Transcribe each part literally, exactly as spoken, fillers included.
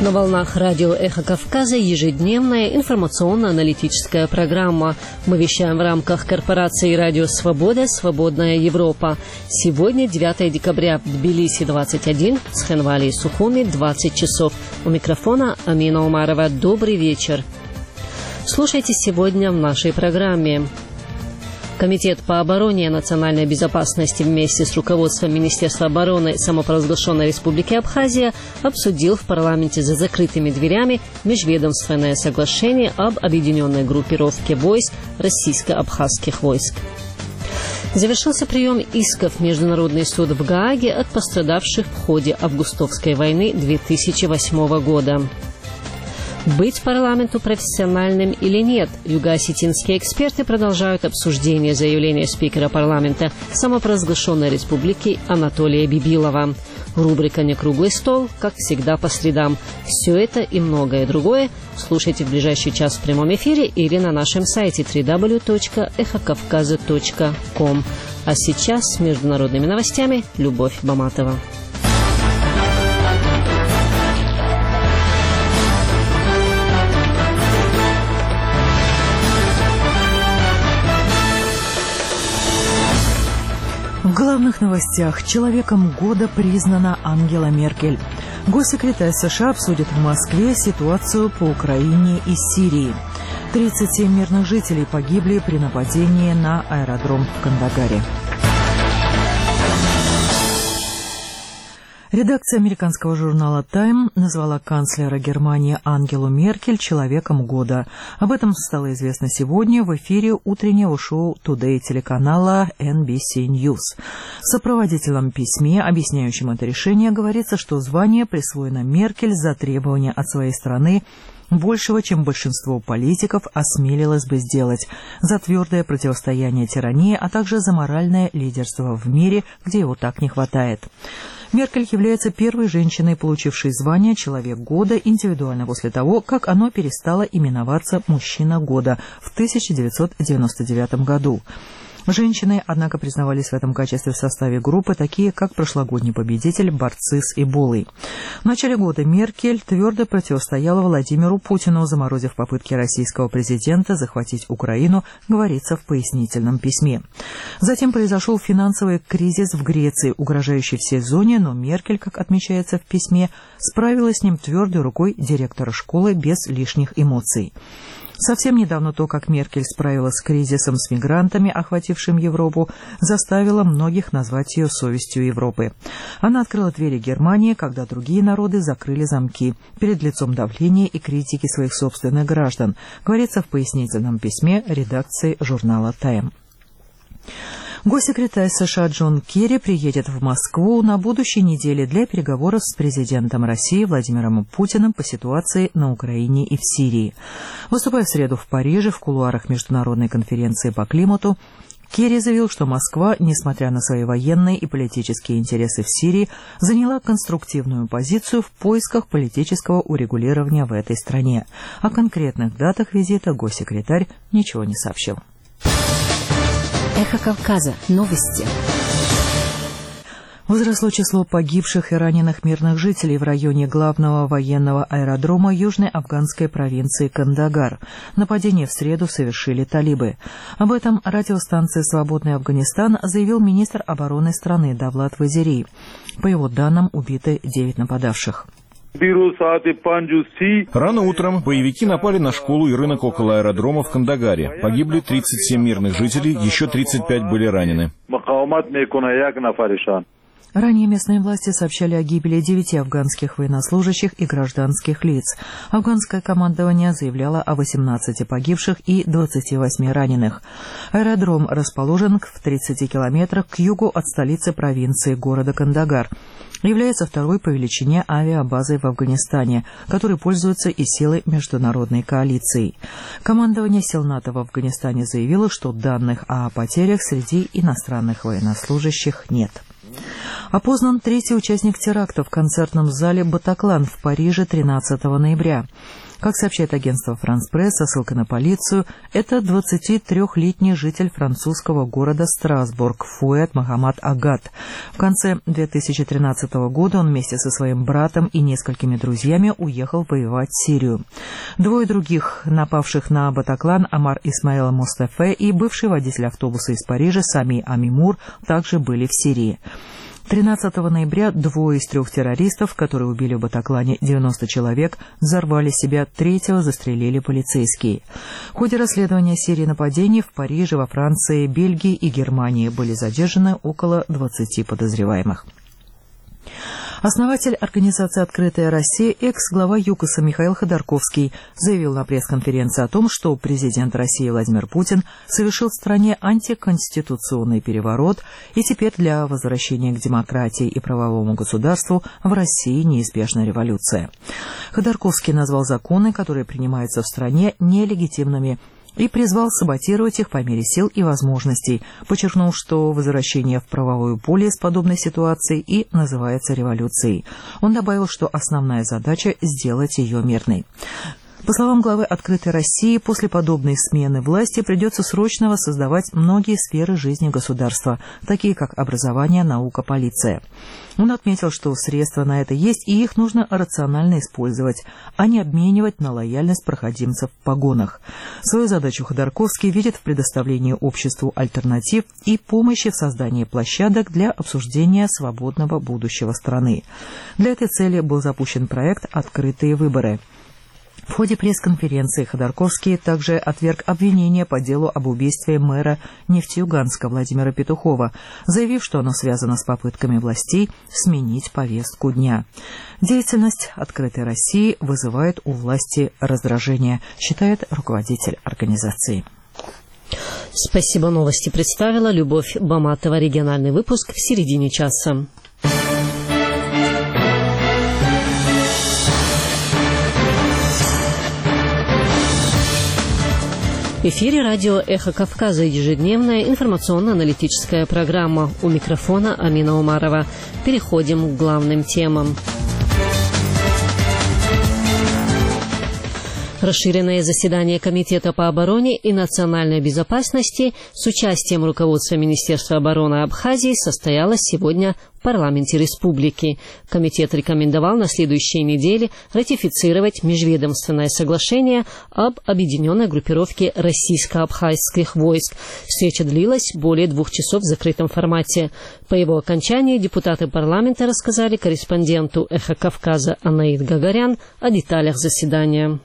На волнах радио «Эхо Кавказа» ежедневная информационно-аналитическая программа. Мы вещаем в рамках корпорации «Радио Свобода. Свободная Европа». Сегодня девятое декабря, в Тбилиси двадцать один, в Схенвали и Сухуми двадцать часов. У микрофона Амина Умарова. Добрый вечер. Слушайте сегодня в нашей программе. Комитет по обороне и национальной безопасности вместе с руководством Министерства обороны самопровозглашенной Республики Абхазия обсудил в парламенте за закрытыми дверями межведомственное соглашение об объединенной группировке войск российско-абхазских войск. Завершился прием исков в Международный суд в Гааге от пострадавших в ходе августовской войны две тысячи восьмого года. Быть парламенту профессиональным или нет? Юго-осетинские эксперты продолжают обсуждение заявления спикера парламента самопровозглашенной республики Анатолия Бибилова. Рубрика «Не круглый стол», как всегда, по средам. Все это и многое другое слушайте в ближайший час в прямом эфире или на нашем сайте дабл ю дабл ю дабл ю точка эхо кавказа точка ком. А сейчас с международными новостями Любовь Баматова. В главных новостях. Человеком года признана Ангела Меркель. Госсекретарь США обсудит в Москве ситуацию по Украине и Сирии. тридцать семь мирных жителей погибли при нападении на аэродром в Кандагаре. Редакция американского журнала «Тайм» назвала канцлера Германии Ангелу Меркель «человеком года». Об этом стало известно сегодня в эфире утреннего шоу Today телеканала эн би си News. В сопроводительном письме, объясняющем это решение, говорится, что звание присвоено Меркель за требования от своей страны большего, чем большинство политиков осмелилось бы сделать, за твердое противостояние тирании, а также за моральное лидерство в мире, где его так не хватает. Меркель является первой женщиной, получившей звание «Человек года» индивидуально после того, как оно перестало именоваться «Мужчина года» в тысяча девятьсот девяносто девятом году. Женщины, однако, признавались в этом качестве в составе группы, такие как прошлогодний победитель борцы с Эболой. В начале года Меркель твердо противостояла Владимиру Путину, заморозив попытки российского президента захватить Украину, говорится в пояснительном письме. Затем произошел финансовый кризис в Греции, угрожающий всей зоне, но Меркель, как отмечается в письме, справилась с ним твердой рукой директора школы без лишних эмоций. Совсем недавно то, как Меркель справилась с кризисом с мигрантами, охватившим Европу, заставило многих назвать ее совестью Европы. Она открыла двери Германии, когда другие народы закрыли замки перед лицом давления и критики своих собственных граждан, говорится в пояснительном письме редакции журнала «Тайм». Госсекретарь США Джон Керри приедет в Москву на будущей неделе для переговоров с президентом России Владимиром Путиным по ситуации на Украине и в Сирии. Выступая в среду в Париже в кулуарах международной конференции по климату, Керри заявил, что Москва, несмотря на свои военные и политические интересы в Сирии, заняла конструктивную позицию в поисках политического урегулирования в этой стране. О конкретных датах визита госсекретарь ничего не сообщил. Эхо Кавказа. Новости. Возросло число погибших и раненых мирных жителей в районе главного военного аэродрома южной афганской провинции Кандагар. Нападение в среду совершили талибы. Об этом радиостанции «Свободный Афганистан» заявил министр обороны страны Давлат Вазири. По его данным, убиты девять нападавших. Рано утром боевики напали на школу и рынок около аэродрома в Кандагаре. Погибли тридцать семь мирных жителей, еще тридцать пять были ранены. Ранее местные власти сообщали о гибели девяти афганских военнослужащих и гражданских лиц. Афганское командование заявляло о восемнадцати погибших и двадцати восьми раненых. Аэродром расположен в тридцати километрах к югу от столицы провинции города Кандагар. Является второй по величине авиабазой в Афганистане, которой пользуются и силы международной коалиции. Командование сил НАТО в Афганистане заявило, что данных о потерях среди иностранных военнослужащих нет. Опознан третий участник теракта в концертном зале «Батаклан» в Париже тринадцатого ноября. Как сообщает агентство «Франс Пресс» со ссылкой на полицию, это двадцатитрёхлетний житель французского города Страсбург Фуэт Мохаммад Агат. В конце две тысячи тринадцатого года он вместе со своим братом и несколькими друзьями уехал воевать в Сирию. Двое других, напавших на Батаклан, Амар Исмаил Мустафе и бывший водитель автобуса из Парижа Сами Амимур, также были в Сирии. тринадцатого ноября двое из трех террористов, которые убили в Батаклане девяносто человек, взорвали себя, третьего застрелили полицейские. В ходе расследования серии нападений в Париже, во Франции, Бельгии и Германии были задержаны около двадцати подозреваемых. Основатель организации «Открытая Россия», экс-глава ЮКОСа Михаил Ходорковский заявил на пресс-конференции о том, что президент России Владимир Путин совершил в стране антиконституционный переворот, и теперь для возвращения к демократии и правовому государству в России неизбежна революция. Ходорковский назвал законы, которые принимаются в стране, нелегитимными, и призвал саботировать их по мере сил и возможностей, подчеркнув, что возвращение в правовое поле с подобной ситуацией и называется революцией. Он добавил, что основная задача – сделать ее мирной. По словам главы «Открытой России», после подобной смены власти придется срочно воссоздавать многие сферы жизни государства, такие как образование, наука, полиция. Он отметил, что средства на это есть, и их нужно рационально использовать, а не обменивать на лояльность проходимцев в погонах. Свою задачу Ходорковский видит в предоставлении обществу альтернатив и помощи в создании площадок для обсуждения свободного будущего страны. Для этой цели был запущен проект «Открытые выборы». В ходе пресс-конференции Ходорковский также отверг обвинения по делу об убийстве мэра Нефтеюганска Владимира Петухова, заявив, что оно связано с попытками властей сменить повестку дня. Деятельность «Открытой России» вызывает у власти раздражение, считает руководитель организации. Спасибо, новости представила Любовь Баматова. Региональный выпуск в середине часа. В эфире радио «Эхо Кавказа», ежедневная информационно-аналитическая программа. У микрофона Амина Умарова. Переходим к главным темам. Расширенное заседание Комитета по обороне и национальной безопасности с участием руководства Министерства обороны Абхазии состоялось сегодня в парламенте республики. Комитет рекомендовал на следующей неделе ратифицировать межведомственное соглашение об объединенной группировке российско-абхазских войск. Встреча длилась более двух часов в закрытом формате. По его окончании депутаты парламента рассказали корреспонденту «Эхо Кавказа» Анаид Гагарян о деталях заседания.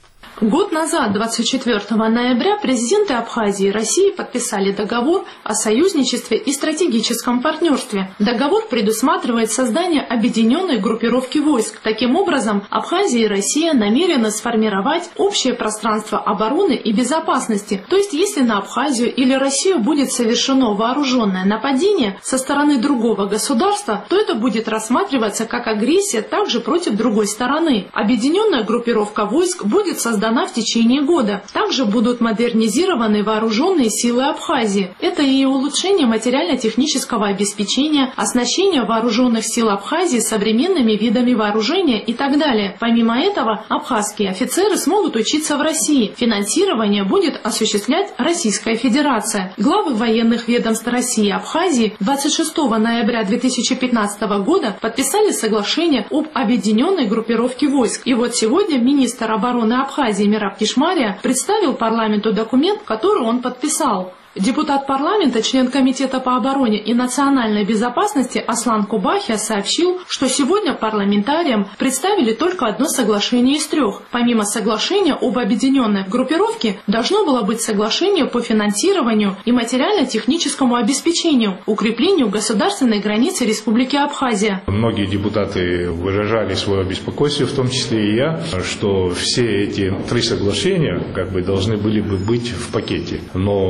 Год назад, двадцать четвёртого ноября, президенты Абхазии и России подписали договор о союзничестве и стратегическом партнерстве. Договор предусматривает создание объединенной группировки войск. Таким образом, Абхазия и Россия намерены сформировать общее пространство обороны и безопасности. То есть, если на Абхазию или Россию будет совершено вооруженное нападение со стороны другого государства, то это будет рассматриваться как агрессия также против другой стороны. Объединенная группировка войск будет создана в течение года. Также будут модернизированы вооруженные силы Абхазии. Это и улучшение материально-технического обеспечения, оснащение вооруженных сил Абхазии современными видами вооружения и так далее. Помимо этого, абхазские офицеры смогут учиться в России. Финансирование будет осуществлять Российская Федерация. Главы военных ведомств России и Абхазии двадцать шестого ноября две тысячи пятнадцатого года подписали соглашение об объединенной группировке войск. И вот сегодня министр обороны Абхазии Мераб Кишмария представил парламенту документ, который он подписал. Депутат парламента, член Комитета по обороне и национальной безопасности Аслан Кубахия сообщил, что сегодня парламентариям представили только одно соглашение из трех. Помимо соглашения об объединенной группировке, должно было быть соглашение по финансированию и материально-техническому обеспечению, укреплению государственной границы Республики Абхазия. Многие депутаты выражали свое беспокойство, в том числе и я, что все эти три соглашения как бы должны были бы быть в пакете. Но в большом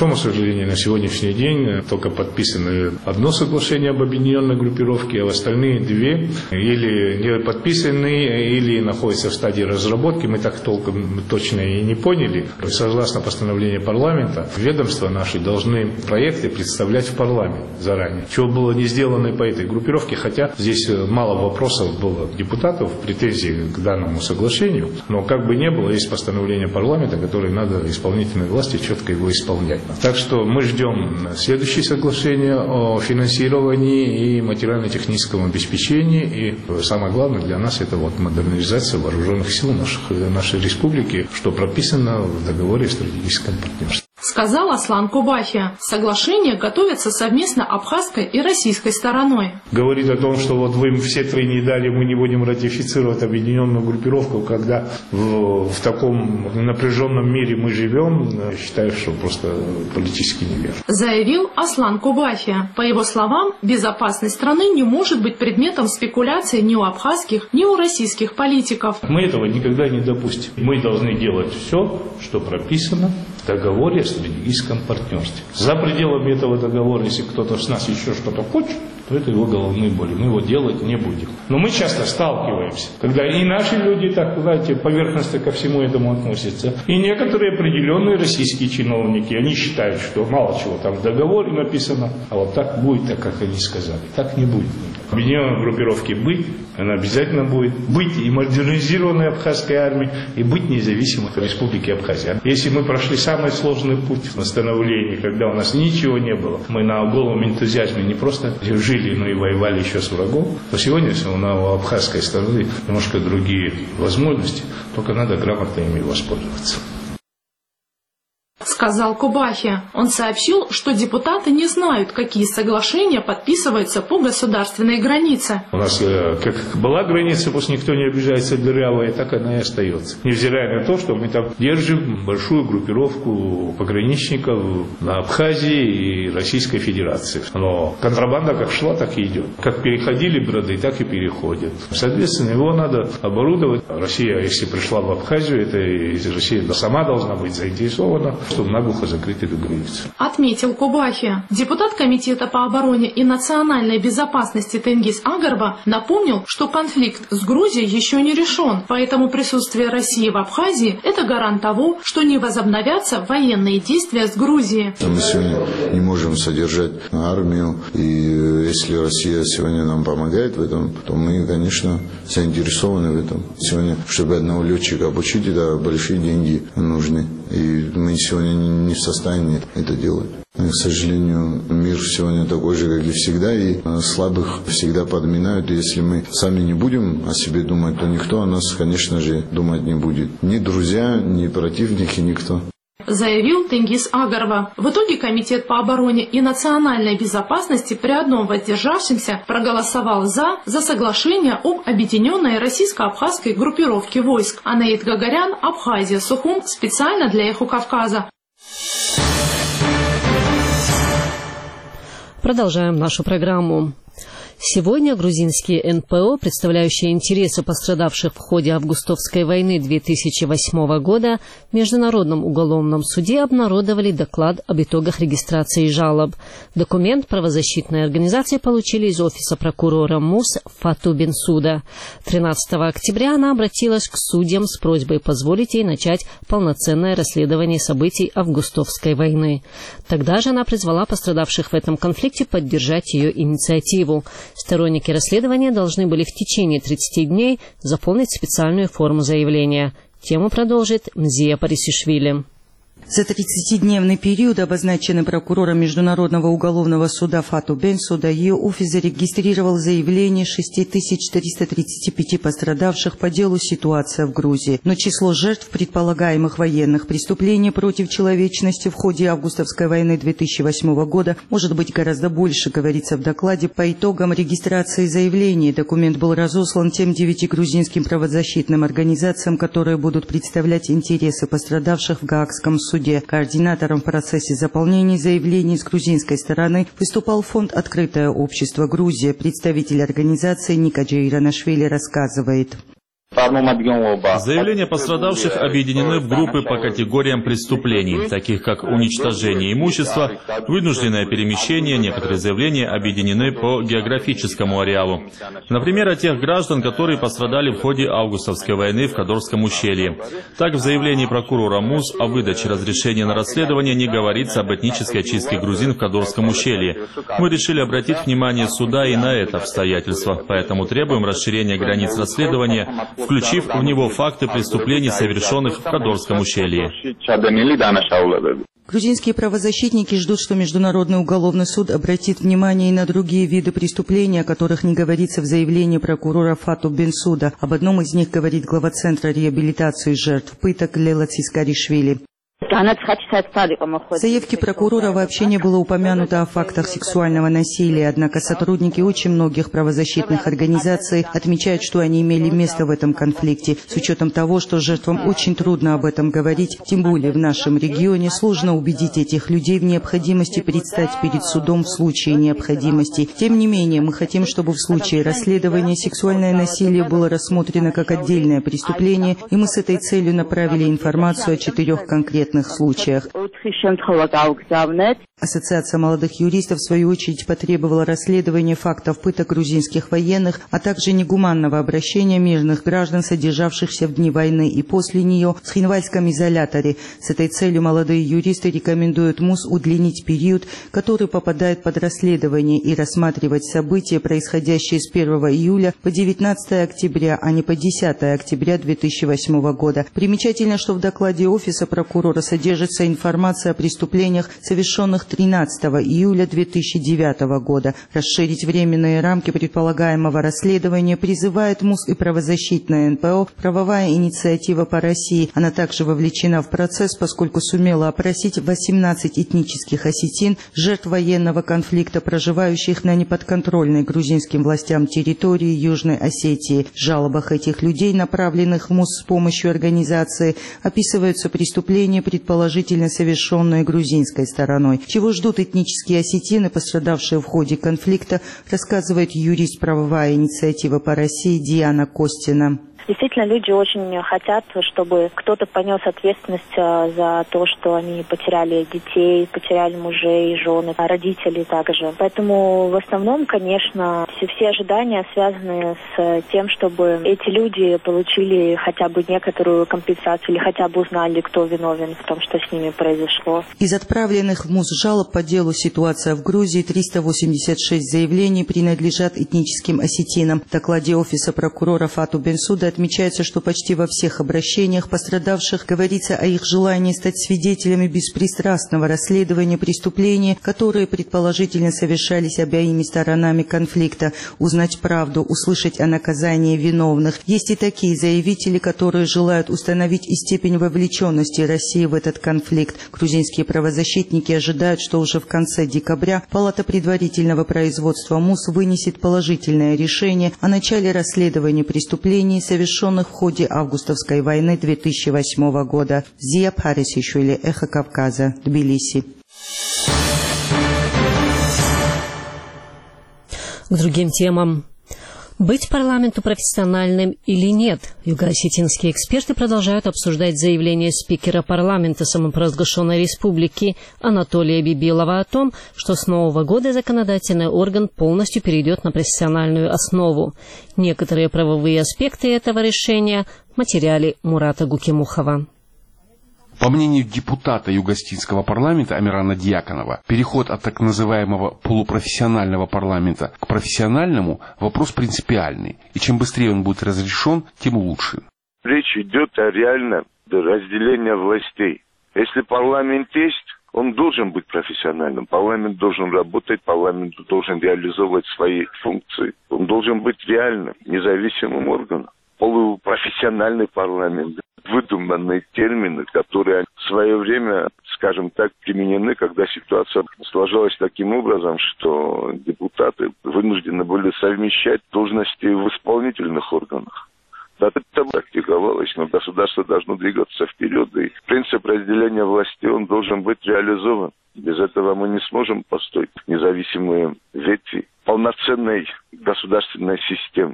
большому сожалению, на сегодняшний день только подписано одно соглашение об объединенной группировке, а остальные две или не подписаны, или находятся в стадии разработки. Мы так толком точно и не поняли. Согласно постановлению парламента, ведомства наши должны проекты представлять в парламент заранее. Чего было не сделано и по этой группировке, хотя здесь мало вопросов было депутатов, претензий к данному соглашению, но как бы не было, есть постановление парламента, которое надо исполнительной власти четко его исполнять. Так что мы ждем следующее соглашение о финансировании и материально-техническом обеспечении, и самое главное для нас это вот модернизация вооруженных сил наших, нашей республики, что прописано в договоре о стратегическом партнерстве. Сказал Аслан Кубахи. Соглашение готовится совместно абхазской и российской стороной. Говорит о том, что вот вы все три не дали, мы не будем ратифицировать объединенную группировку, когда в, в таком напряженном мире мы живем, считаю, что просто политически неверно. Заявил Аслан Кубахи. По его словам, безопасность страны не может быть предметом спекуляции ни у абхазских, ни у российских политиков. Мы этого никогда не допустим. Мы должны делать все, что прописано в договоре о стратегическом партнерстве. За пределами этого договора, если кто-то с нас еще что-то хочет, то это его головные боли. Мы его делать не будем. Но мы часто сталкиваемся, когда и наши люди, так, знаете, поверхностно ко всему этому относятся, и некоторые определенные российские чиновники, они считают, что мало чего там в договоре написано, а вот так будет, так как они сказали. Так не будет. Объединенной группировки быть, она обязательно будет быть и модернизированной абхазской армией, и быть независимой республики Абхазия. Если мы прошли самый сложный путь в становлении, когда у нас ничего не было, мы на голом энтузиазме не просто жили, но и воевали еще с врагом, то сегодня у абхазской стороны немножко другие возможности, только надо грамотно ими воспользоваться. Сказал Кубахи. Он сообщил, что депутаты не знают, какие соглашения подписываются по государственной границе. У нас как была граница, пусть никто не обижается, дырявая, так она и остается. Невзирая на то, что мы там держим большую группировку пограничников на Абхазии и Российской Федерации. Но контрабанда как шла, так и идет. Как переходили броды, так и переходят. Соответственно, его надо оборудовать. Россия, если пришла в Абхазию, это Россия сама должна быть заинтересована, чтобы наглухо закрыть эту границу. Отметил Кубахи. Депутат Комитета по обороне и национальной безопасности Тенгиз Агарба напомнил, что конфликт с Грузией еще не решен, поэтому присутствие России в Абхазии – это гарант того, что не возобновятся военные действия с Грузией. Мы сегодня не можем содержать армию, и если Россия сегодня нам помогает в этом, то мы, конечно, заинтересованы в этом. Сегодня, чтобы одного летчика обучить, это большие деньги нужны. И мы сегодня не в состоянии это делать. К сожалению, мир сегодня такой же, как и всегда, и слабых всегда подминают. И если мы сами не будем о себе думать, то никто о нас, конечно же, думать не будет. Ни друзья, ни противники, никто. Заявил Тенгиз Агарба. В итоге Комитет по обороне и национальной безопасности при одном воздержавшемся проголосовал за, за соглашение об объединенной российско-абхазской группировке войск. Анаит Гагарян, Абхазия, Сухум, специально для Эхо Кавказа. Продолжаем нашу программу. Сегодня грузинские эн пэ о, представляющие интересы пострадавших в ходе августовской войны две тысячи восьмого года, в Международном уголовном суде обнародовали доклад об итогах регистрации жалоб. Документ правозащитные организации получили из офиса прокурора МУС Фату Бенсуда. тринадцатого октября она обратилась к судьям с просьбой позволить ей начать полноценное расследование событий августовской войны. Тогда же она призвала пострадавших в этом конфликте поддержать ее инициативу. Сторонники расследования должны были в течение тридцати дней заполнить специальную форму заявления. Тему продолжит Мзия Парисишвили. За тридцатидневный период, обозначенный прокурором Международного уголовного суда Фату Бенсуда, ее офис зарегистрировал заявление шесть тысяч триста тридцать пять пострадавших по делу «Ситуация в Грузии». Но число жертв предполагаемых военных преступлений против человечности в ходе августовской войны две тысячи восьмого года может быть гораздо больше, говорится в докладе. По итогам регистрации заявлений документ был разослан тем девяти грузинским правозащитным организациям, которые будут представлять интересы пострадавших в Гаагском суде. Координатором в процессе заполнения заявлений с грузинской стороны выступал фонд «Открытое общество Грузия». Представитель организации Ника Джейранашвили рассказывает. Заявления пострадавших объединены в группы по категориям преступлений, таких как уничтожение имущества, вынужденное перемещение. Некоторые заявления объединены по географическому ареалу. Например, о тех граждан, которые пострадали в ходе августовской войны в Кадорском ущелье. Так, в заявлении прокурора МУС о выдаче разрешения на расследование не говорится об этнической очистке грузин в Кадорском ущелье. Мы решили обратить внимание суда и на это обстоятельство, поэтому требуем расширения границ расследования, включив в него факты преступлений, совершенных в Кадорском ущелье. Грузинские правозащитники ждут, что Международный уголовный суд обратит внимание и на другие виды преступлений, о которых не говорится в заявлении прокурора Фату Бенсуда. Об одном из них говорит глава Центра реабилитации жертв пыток Лейла Цискаришвили. В заявке прокурора вообще не было упомянуто о фактах сексуального насилия, однако сотрудники очень многих правозащитных организаций отмечают, что они имели место в этом конфликте. С учетом того, что жертвам очень трудно об этом говорить, тем более в нашем регионе, сложно убедить этих людей в необходимости предстать перед судом в случае необходимости. Тем не менее, мы хотим, чтобы в случае расследования сексуальное насилие было рассмотрено как отдельное преступление, и мы с этой целью направили информацию о четырех конкретных случаях. Ассоциация молодых юристов, в свою очередь, потребовала расследования фактов пыток грузинских военных, а также негуманного обращения мирных граждан, содержавшихся в дни войны и после нее в Схинвальском изоляторе. С этой целью молодые юристы рекомендуют МУС удлинить период, который попадает под расследование, и рассматривать события, происходящие с первого июля по девятнадцатое октября, а не по десятое октября две тысячи восьмого года. Примечательно, что в докладе Офиса прокурора содержится информация о преступлениях, совершенных тринадцатого июля две тысячи девятого года. Расширить временные рамки предполагаемого расследования призывает МУС и правозащитная эн пэ о «Правовая инициатива по России». Она также вовлечена в процесс, поскольку сумела опросить восемнадцать этнических осетин, жертв военного конфликта, проживающих на неподконтрольной грузинским властям территории Южной Осетии. В жалобах этих людей, направленных в МУС с помощью организации, описываются преступления, предположительно совершенные грузинской стороной. Чего ждут этнические осетины, пострадавшие в ходе конфликта, рассказывает юрист «Правовая инициатива по России» Диана Костина. Действительно, люди очень хотят, чтобы кто-то понес ответственность за то, что они потеряли детей, потеряли мужей, жены, родителей также. Поэтому в основном, конечно, все, все ожидания связаны с тем, чтобы эти люди получили хотя бы некоторую компенсацию или хотя бы узнали, кто виновен в том, что с ними произошло. Из отправленных в МУС жалоб по делу «Ситуация в Грузии» триста восемьдесят шесть заявлений принадлежат этническим осетинам. В докладе Офиса прокурора Фату Бенсуда отмечается, что почти во всех обращениях пострадавших говорится о их желании стать свидетелями беспристрастного расследования преступлений, которые предположительно совершались обеими сторонами конфликта, узнать правду, услышать о наказании виновных. Есть и такие заявители, которые желают установить и степень вовлеченности России в этот конфликт. Грузинские правозащитники ожидают, что уже в конце декабря Палата предварительного производства МУС вынесет положительное решение о начале расследования преступлений, совершенных в ходе августовской войны две тысячи восьмого года. Зия Парисишвили, Эхо Кавказа, Тбилиси. К другим темам. Быть парламенту профессиональным или нет? Юго-осетинские эксперты продолжают обсуждать заявление спикера парламента самопровозглашенной республики Анатолия Бибилова о том, что с нового года законодательный орган полностью перейдет на профессиональную основу. Некоторые правовые аспекты этого решения в материале Мурата Гукимухова. По мнению депутата Юго-Осетинского парламента Амирана Дьяконова, переход от так называемого полупрофессионального парламента к профессиональному – вопрос принципиальный, и чем быстрее он будет разрешен, тем лучше. Речь идет о реальном разделении властей. Если парламент есть, он должен быть профессиональным, парламент должен работать, парламент должен реализовывать свои функции, он должен быть реальным, независимым органом. Полупрофессиональный парламент, выдуманные термины, которые в свое время, скажем так, применены, когда ситуация сложилась таким образом, что депутаты вынуждены были совмещать должности в исполнительных органах. Да, это практиковалось, но государство должно двигаться вперед, и принцип разделения власти, он должен быть реализован. Без этого мы не сможем построить независимые ветви полноценной государственной системы.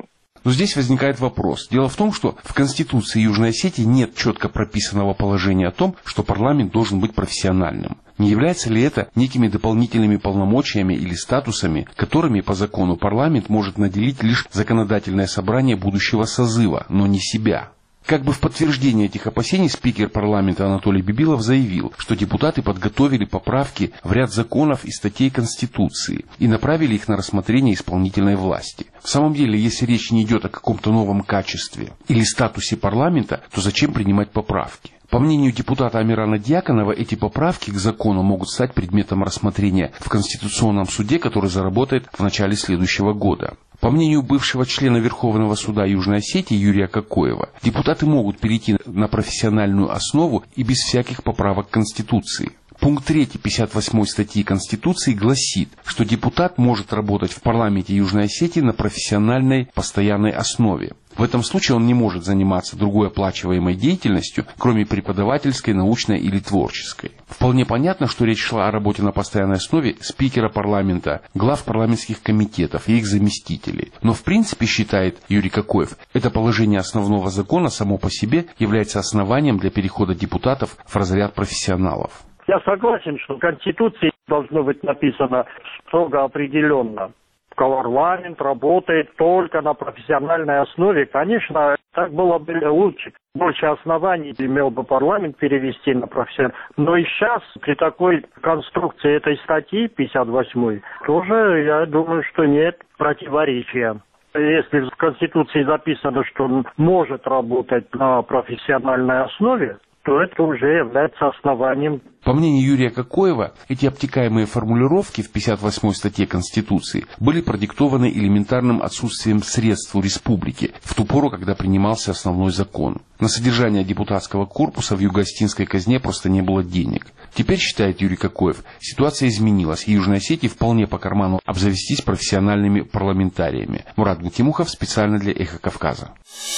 Но здесь возникает вопрос. Дело в том, что в Конституции Южной Осетии нет четко прописанного положения о том, что парламент должен быть профессиональным. Не является ли это некими дополнительными полномочиями или статусами, которыми по закону парламент может наделить лишь законодательное собрание будущего созыва, но не себя? Как бы в подтверждение этих опасений спикер парламента Анатолий Бибилов заявил, что депутаты подготовили поправки в ряд законов и статей Конституции и направили их на рассмотрение исполнительной власти. В самом деле, если речь не идет о каком-то новом качестве или статусе парламента, то зачем принимать поправки? По мнению депутата Амирана Дьяконова, эти поправки к закону могут стать предметом рассмотрения в Конституционном суде, который заработает в начале следующего года. По мнению бывшего члена Верховного суда Южной Осетии Юрия Кокоева, депутаты могут перейти на профессиональную основу и без всяких поправок к Конституции. Пункт три пятьдесят восьмой статьи Конституции гласит, что депутат может работать в парламенте Южной Осетии на профессиональной постоянной основе. В этом случае он не может заниматься другой оплачиваемой деятельностью, кроме преподавательской, научной или творческой. Вполне понятно, что речь шла о работе на постоянной основе спикера парламента, глав парламентских комитетов и их заместителей. Но в принципе, считает Юрий Кокоев, это положение основного закона само по себе является основанием для перехода депутатов в разряд профессионалов. Я согласен, что в Конституции должно быть написано строго определенно. Парламент работает только на профессиональной основе. Конечно, так было бы лучше. Больше оснований имел бы парламент перевести на профессиональную. Но и сейчас, при такой конструкции этой статьи пятьдесят восьмой, тоже, я думаю, что нет противоречия. Если в Конституции записано, что он может работать на профессиональной основе, то это уже является основанием. По мнению Юрия Кокоева, эти обтекаемые формулировки в пятьдесят восьмой статье Конституции были продиктованы элементарным отсутствием средств у республики в ту пору, когда принимался основной закон. На содержание депутатского корпуса в юго-осетинской казне просто не было денег. Теперь, считает Юрий Кокоев, ситуация изменилась, и Южной Осетии вполне по карману обзавестись профессиональными парламентариями. Мурат Бутимухов специально для «Эхо Кавказа».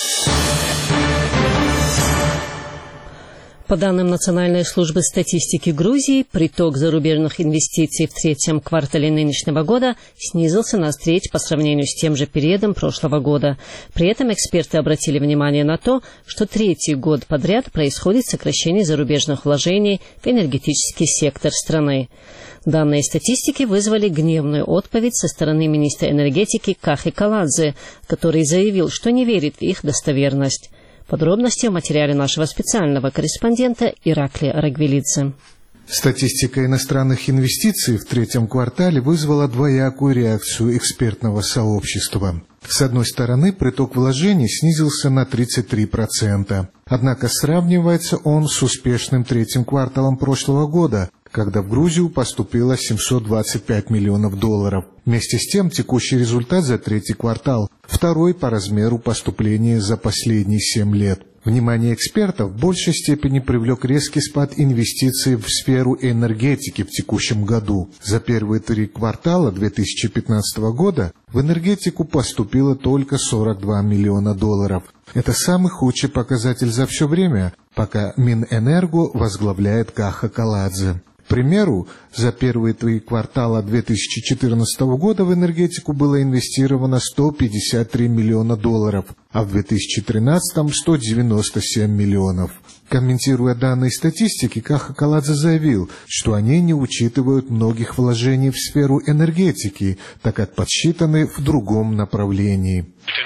По данным Национальной службы статистики Грузии, приток зарубежных инвестиций в третьем квартале нынешнего года снизился на треть по сравнению с тем же периодом прошлого года. При этом эксперты обратили внимание на то, что третий год подряд происходит сокращение зарубежных вложений в энергетический сектор страны. Данные статистики вызвали гневную отповедь со стороны министра энергетики Кахи Каладзе, который заявил, что не верит в их достоверность. Подробности в материале нашего специального корреспондента Иракли Рагвелидзе. Статистика иностранных инвестиций в третьем квартале вызвала двоякую реакцию экспертного сообщества. С одной стороны, приток вложений снизился на тридцать три процента. Однако сравнивается он с успешным третьим кварталом прошлого года, когда в Грузию поступило семьсот двадцать пять миллионов долларов. Вместе с тем, текущий результат за третий квартал – второй по размеру поступления за последние семь лет. Внимание экспертов в большей степени привлек резкий спад инвестиций в сферу энергетики в текущем году. За первые три квартала две тысячи пятнадцатого года в энергетику поступило только сорок два миллиона долларов. Это самый худший показатель за все время, пока Минэнерго возглавляет Каха Каладзе. К примеру, за первые три квартала две тысячи четырнадцатого года в энергетику было инвестировано сто пятьдесят три миллиона долларов, а в две тысячи тринадцатом – сто девяносто семь миллионов. Комментируя данные статистики, Каха Каладзе заявил, что они не учитывают многих вложений в сферу энергетики, так как подсчитаны в другом направлении.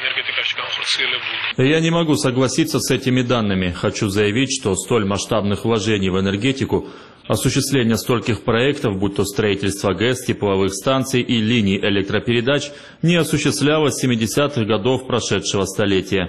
Я не могу согласиться с этими данными. Хочу заявить, что столь масштабных вложений в энергетику, осуществление стольких проектов, будь то строительство ГЭС, тепловых станций и линий электропередач, не осуществлялось с семидесятых годов прошедшего столетия.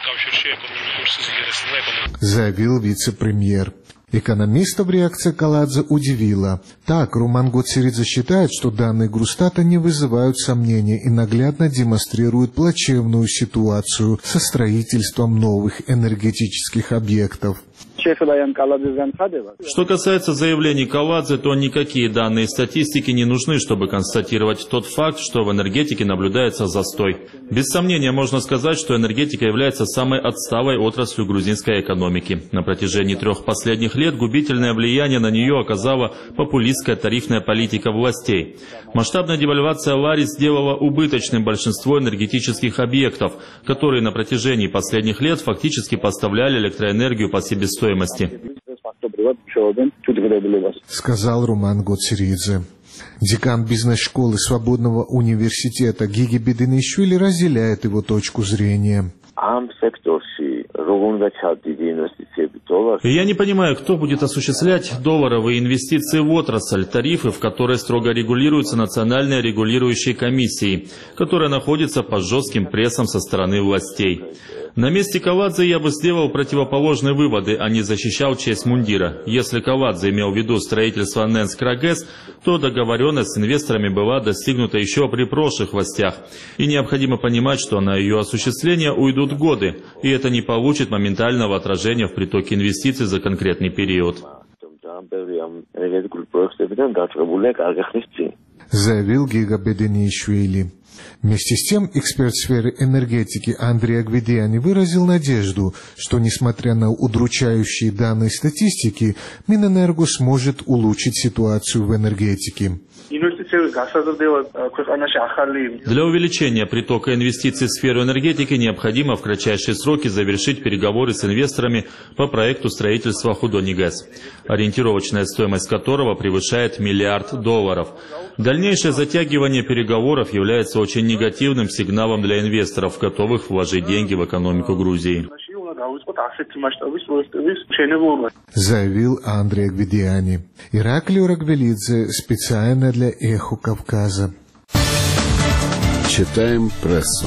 Заявил вице-премьер. Экономистов реакция Каладзе удивила. Так, Руман Гоцеридзе считает, что данные Грустата не вызывают сомнения и наглядно демонстрируют плачевную ситуацию со строительством новых энергетических объектов. Что касается заявлений Каладзе, то никакие данные статистики не нужны, чтобы констатировать тот факт, что в энергетике наблюдается застой. Без сомнения можно сказать, что энергетика является самой отсталой отраслью грузинской экономики. На протяжении трех последних лет губительное влияние на нее оказала популистская тарифная политика властей. Масштабная девальвация лари сделала убыточным большинство энергетических объектов, которые на протяжении последних лет фактически поставляли электроэнергию по себестоимости. Сказал Руман Гоцеридзе. Декан бизнес-школы Свободного университета Гиги Беденишвили разделяет его точку зрения. Я не понимаю, кто будет осуществлять долларовые инвестиции в отрасль, тарифы в которой строго регулируются Национальной регулирующей комиссией, которая находится под жестким прессом со стороны властей. На месте Каладзе я бы сделал противоположные выводы, а не защищал честь мундира. Если Каладзе имел в виду строительство НЭНСК-РАГЭС, то договоренность с инвесторами была достигнута еще при прошлых властях. И необходимо понимать, что на ее осуществление уйдут годы, и это не получит моментального отражения в притоке инвестиций за конкретный период. Заявил Гига Беденишвили. Вместе с тем, эксперт сферы энергетики Андрей Агведиани выразил надежду, что, несмотря на удручающие данные статистики, Минэнерго сможет улучшить ситуацию в энергетике. Для увеличения притока инвестиций в сферу энергетики необходимо в кратчайшие сроки завершить переговоры с инвесторами по проекту строительства Худони-ГЭС, ориентировочная стоимость которого превышает миллиард долларов. Дальнейшее затягивание переговоров является очень негативным сигналом для инвесторов, готовых вложить деньги в экономику Грузии. Заявил Андрей Агведиани. Ираклий Рагвелидзе специально для «Эхо Кавказа». Читаем прессу.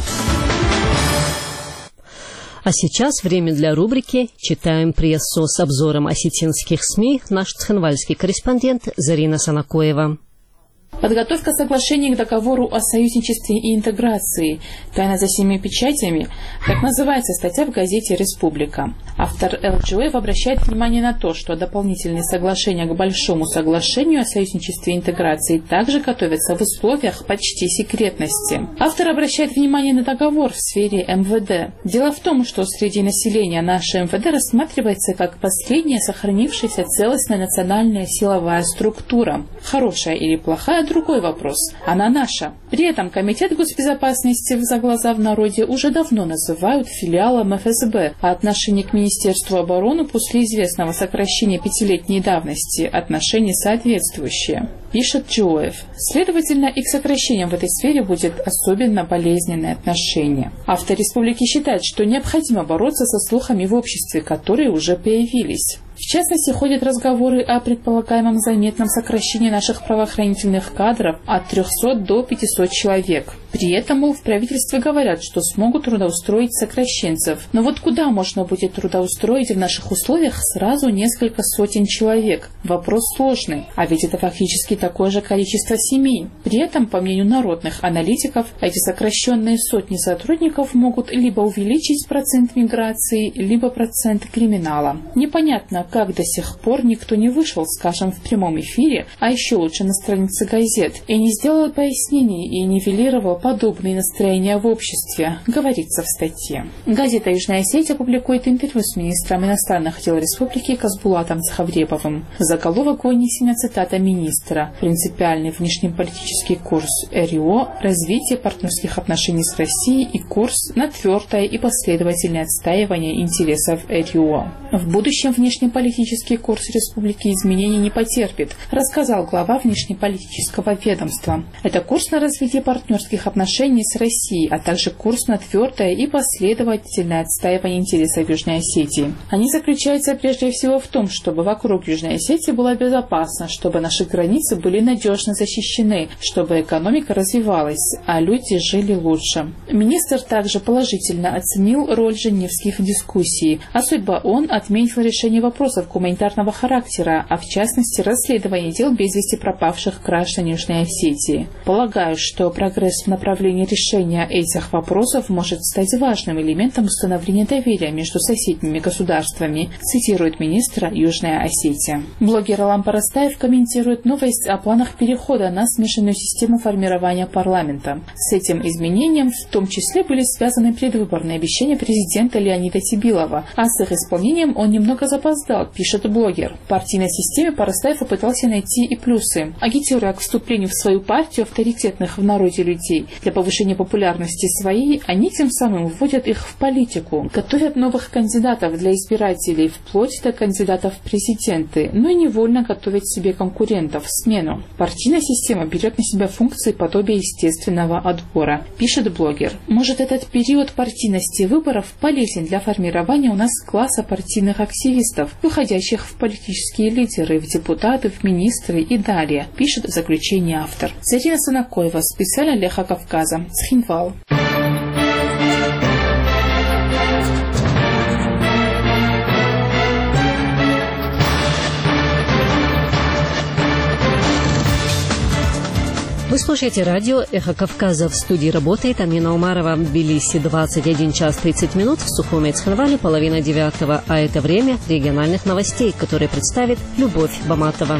А сейчас время для рубрики «Читаем прессу» с обзором осетинских СМИ наш цхинвальский корреспондент Зарина Санакоева. Подготовка соглашений к договору о союзничестве и интеграции, тайна за семью печатями, так называется статья в газете «Республика». Автор эл джи эф обращает внимание на то, что дополнительные соглашения к Большому соглашению о союзничестве и интеграции также готовятся в условиях почти секретности. Автор обращает внимание на договор в сфере эм вэ дэ. Дело в том, что среди населения наше эм вэ дэ рассматривается как последняя сохранившаяся целостная национальная силовая структура. Хорошая или плохая — другой вопрос. Она наша. При этом Комитет госбезопасности за глаза в народе уже давно называют филиалом эф эс бэ, а отношение к Министерству обороны после известного сокращения пятилетней давности отношения соответствующие. Пишет джи о эф. Следовательно, и к сокращениям в этой сфере будет особенно болезненное отношение. Автор республики считает, что необходимо бороться со слухами в обществе, которые уже появились. В частности, ходят разговоры о предполагаемом заметном сокращении наших правоохранительных кадров от трехсот до пятисот человек. При этом, мол, в правительстве говорят, что смогут трудоустроить сокращенцев. Но вот куда можно будет трудоустроить в наших условиях сразу несколько сотен человек? Вопрос сложный, а ведь это фактически такое же количество семей. При этом, по мнению народных аналитиков, эти сокращенные сотни сотрудников могут либо увеличить процент миграции, либо процент криминала. Непонятно, как до сих пор никто не вышел, скажем, в прямом эфире, а еще лучше на странице газет, и не сделал пояснений и нивелировал подобные настроения в обществе, говорится в статье. Газета «Южная Осетия» публикует интервью с министром иностранных дел республики Казбулатом Цхавребовым. В заголовок вынесена цитата министра: «Принципиальный внешнеполитический курс РИО, развитие партнерских отношений с Россией и курс на твердое и последовательное отстаивание интересов РИО». В будущем внешнеполитический курс республики изменений не потерпит, рассказал глава внешнеполитического ведомства. Это курс на развитие партнерских отношений с Россией, а также курс на твердое и последовательное отстаивание интересов Южной Осетии. Они заключаются прежде всего в том, чтобы вокруг Южной Осетии было безопасно, чтобы наши границы были надежно защищены, чтобы экономика развивалась, а люди жили лучше. Министр также положительно оценил роль женевских дискуссий, особенно он отметил решение вопросов гуманитарного характера, а в частности расследование дел без вести пропавших граждан Южной Осетии. Полагаю, что прогресс в направлении направление решения этих вопросов может стать важным элементом установления доверия между соседними государствами, цитирует министра Южная Осетия. Блогер Алам Парастаев комментирует новость о планах перехода на смешанную систему формирования парламента. С этим изменением в том числе были связаны предвыборные обещания президента Леонида Сибилова, а с их исполнением он немного запоздал, пишет блогер. В партийной системе Парастаев попытался найти и плюсы, агитируя к вступлению в свою партию авторитетных в народе людей. Для повышения популярности своей они тем самым вводят их в политику, готовят новых кандидатов для избирателей, вплоть до кандидатов в президенты, но и невольно готовят себе конкурентов в смену. Партийная система берет на себя функции подобия естественного отбора, пишет блогер. Может, этот период партийности выборов полезен для формирования у нас класса партийных активистов, выходящих в политические лидеры, в депутаты, в министры и далее, пишет в заключении автор. Зарина Санакоева, специально для Кавказа, Схинвал. Вы слушаете радио «Эхо Кавказа». В студии работает Амина Умарова. В Тбилиси двадцать один час тридцать минут, в Сухуме и Цхинвале половина девятого. А это время региональных новостей, которые представит Любовь Баматова.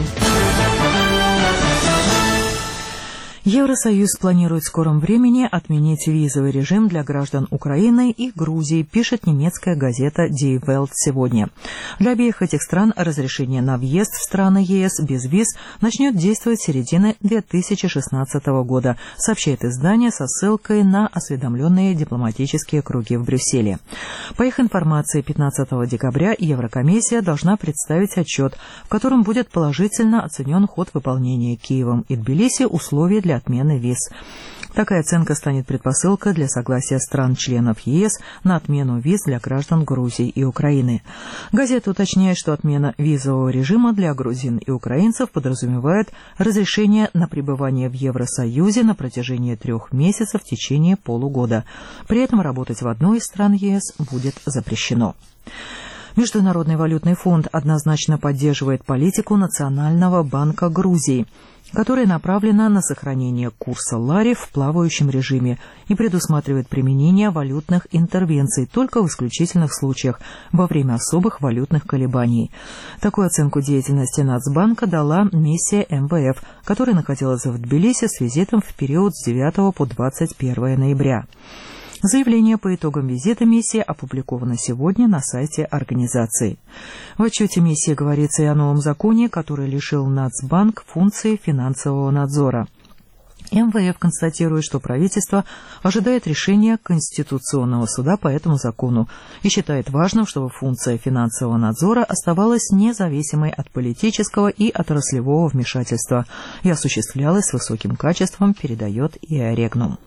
Евросоюз планирует в скором времени отменить визовый режим для граждан Украины и Грузии, пишет немецкая газета Die Welt сегодня. Для обеих этих стран разрешение на въезд в страны ЕС без виз начнет действовать с середины две тысячи шестнадцатого года, сообщает издание со ссылкой на осведомленные дипломатические круги в Брюсселе. По их информации, пятнадцатого декабря Еврокомиссия должна представить отчет, в котором будет положительно оценен ход выполнения Киевом и Тбилиси условий для отмены виз. Такая оценка станет предпосылкой для согласия стран-членов ЕС на отмену виз для граждан Грузии и Украины. Газета уточняет, что отмена визового режима для грузин и украинцев подразумевает разрешение на пребывание в Евросоюзе на протяжении трех месяцев в течение полугода. При этом работать в одной из стран ЕС будет запрещено. Международный валютный фонд однозначно поддерживает политику Национального банка Грузии, которая направлена на сохранение курса лари в плавающем режиме и предусматривает применение валютных интервенций только в исключительных случаях во время особых валютных колебаний. Такую оценку деятельности Нацбанка дала миссия эм вэ эф, которая находилась в Тбилиси с визитом в период с девятого по двадцать первое ноября. Заявление по итогам визита миссии опубликовано сегодня на сайте организации. В отчете миссии говорится и о новом законе, который лишил Нацбанк функции финансового надзора. эм вэ эф констатирует, что правительство ожидает решения Конституционного суда по этому закону и считает важным, чтобы функция финансового надзора оставалась независимой от политического и отраслевого вмешательства и осуществлялась с высоким качеством, передает ИА Регнум.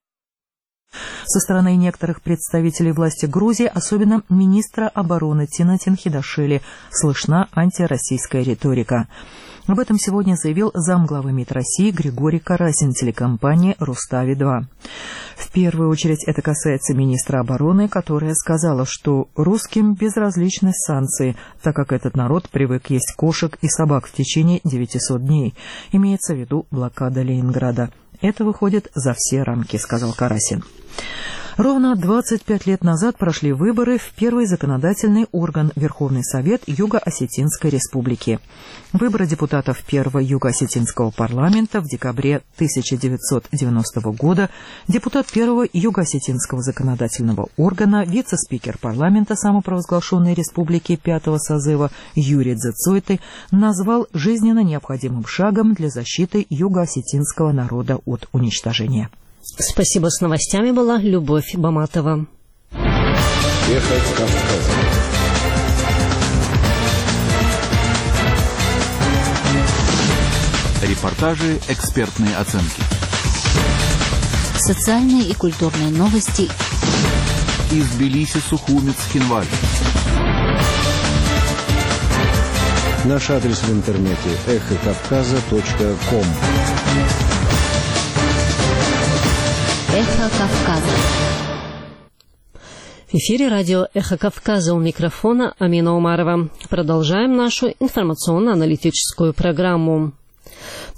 Со стороны некоторых представителей власти Грузии, особенно министра обороны Тинатин Хидашвили, слышна антироссийская риторика. Об этом сегодня заявил замглавы МИД России Григорий Карасин телекомпании «Рустави-два». В первую очередь это касается министра обороны, которая сказала, что русским безразличны санкции, так как этот народ привык есть кошек и собак в течение девятисот дней. Имеется в виду блокада Ленинграда. Это выходит за все рамки, сказал Карасин. Ровно двадцать пять лет назад прошли выборы в первый законодательный орган Верховный Совет Юго-Осетинской Республики. Выборы депутатов первого Юго-Осетинского парламента в декабре тысяча девятьсот девяностого года депутат первого Юго-Осетинского законодательного органа, вице-спикер парламента самопровозглашенной республики пятого созыва Юрий Дзецойты назвал жизненно необходимым шагом для защиты юго-осетинского народа от уничтожения. Спасибо. С новостями была Любовь Баматова. Эхо Кавказа. Репортажи, экспертные оценки. Социальные и культурные новости. Из Тбилиси, Сухуми, Цхинвали. Наш адрес в интернете эхо кавказа точка ком. Эхо Кавказа. В эфире радио «Эхо Кавказа», у микрофона Амина Умарова. Продолжаем нашу информационно-аналитическую программу.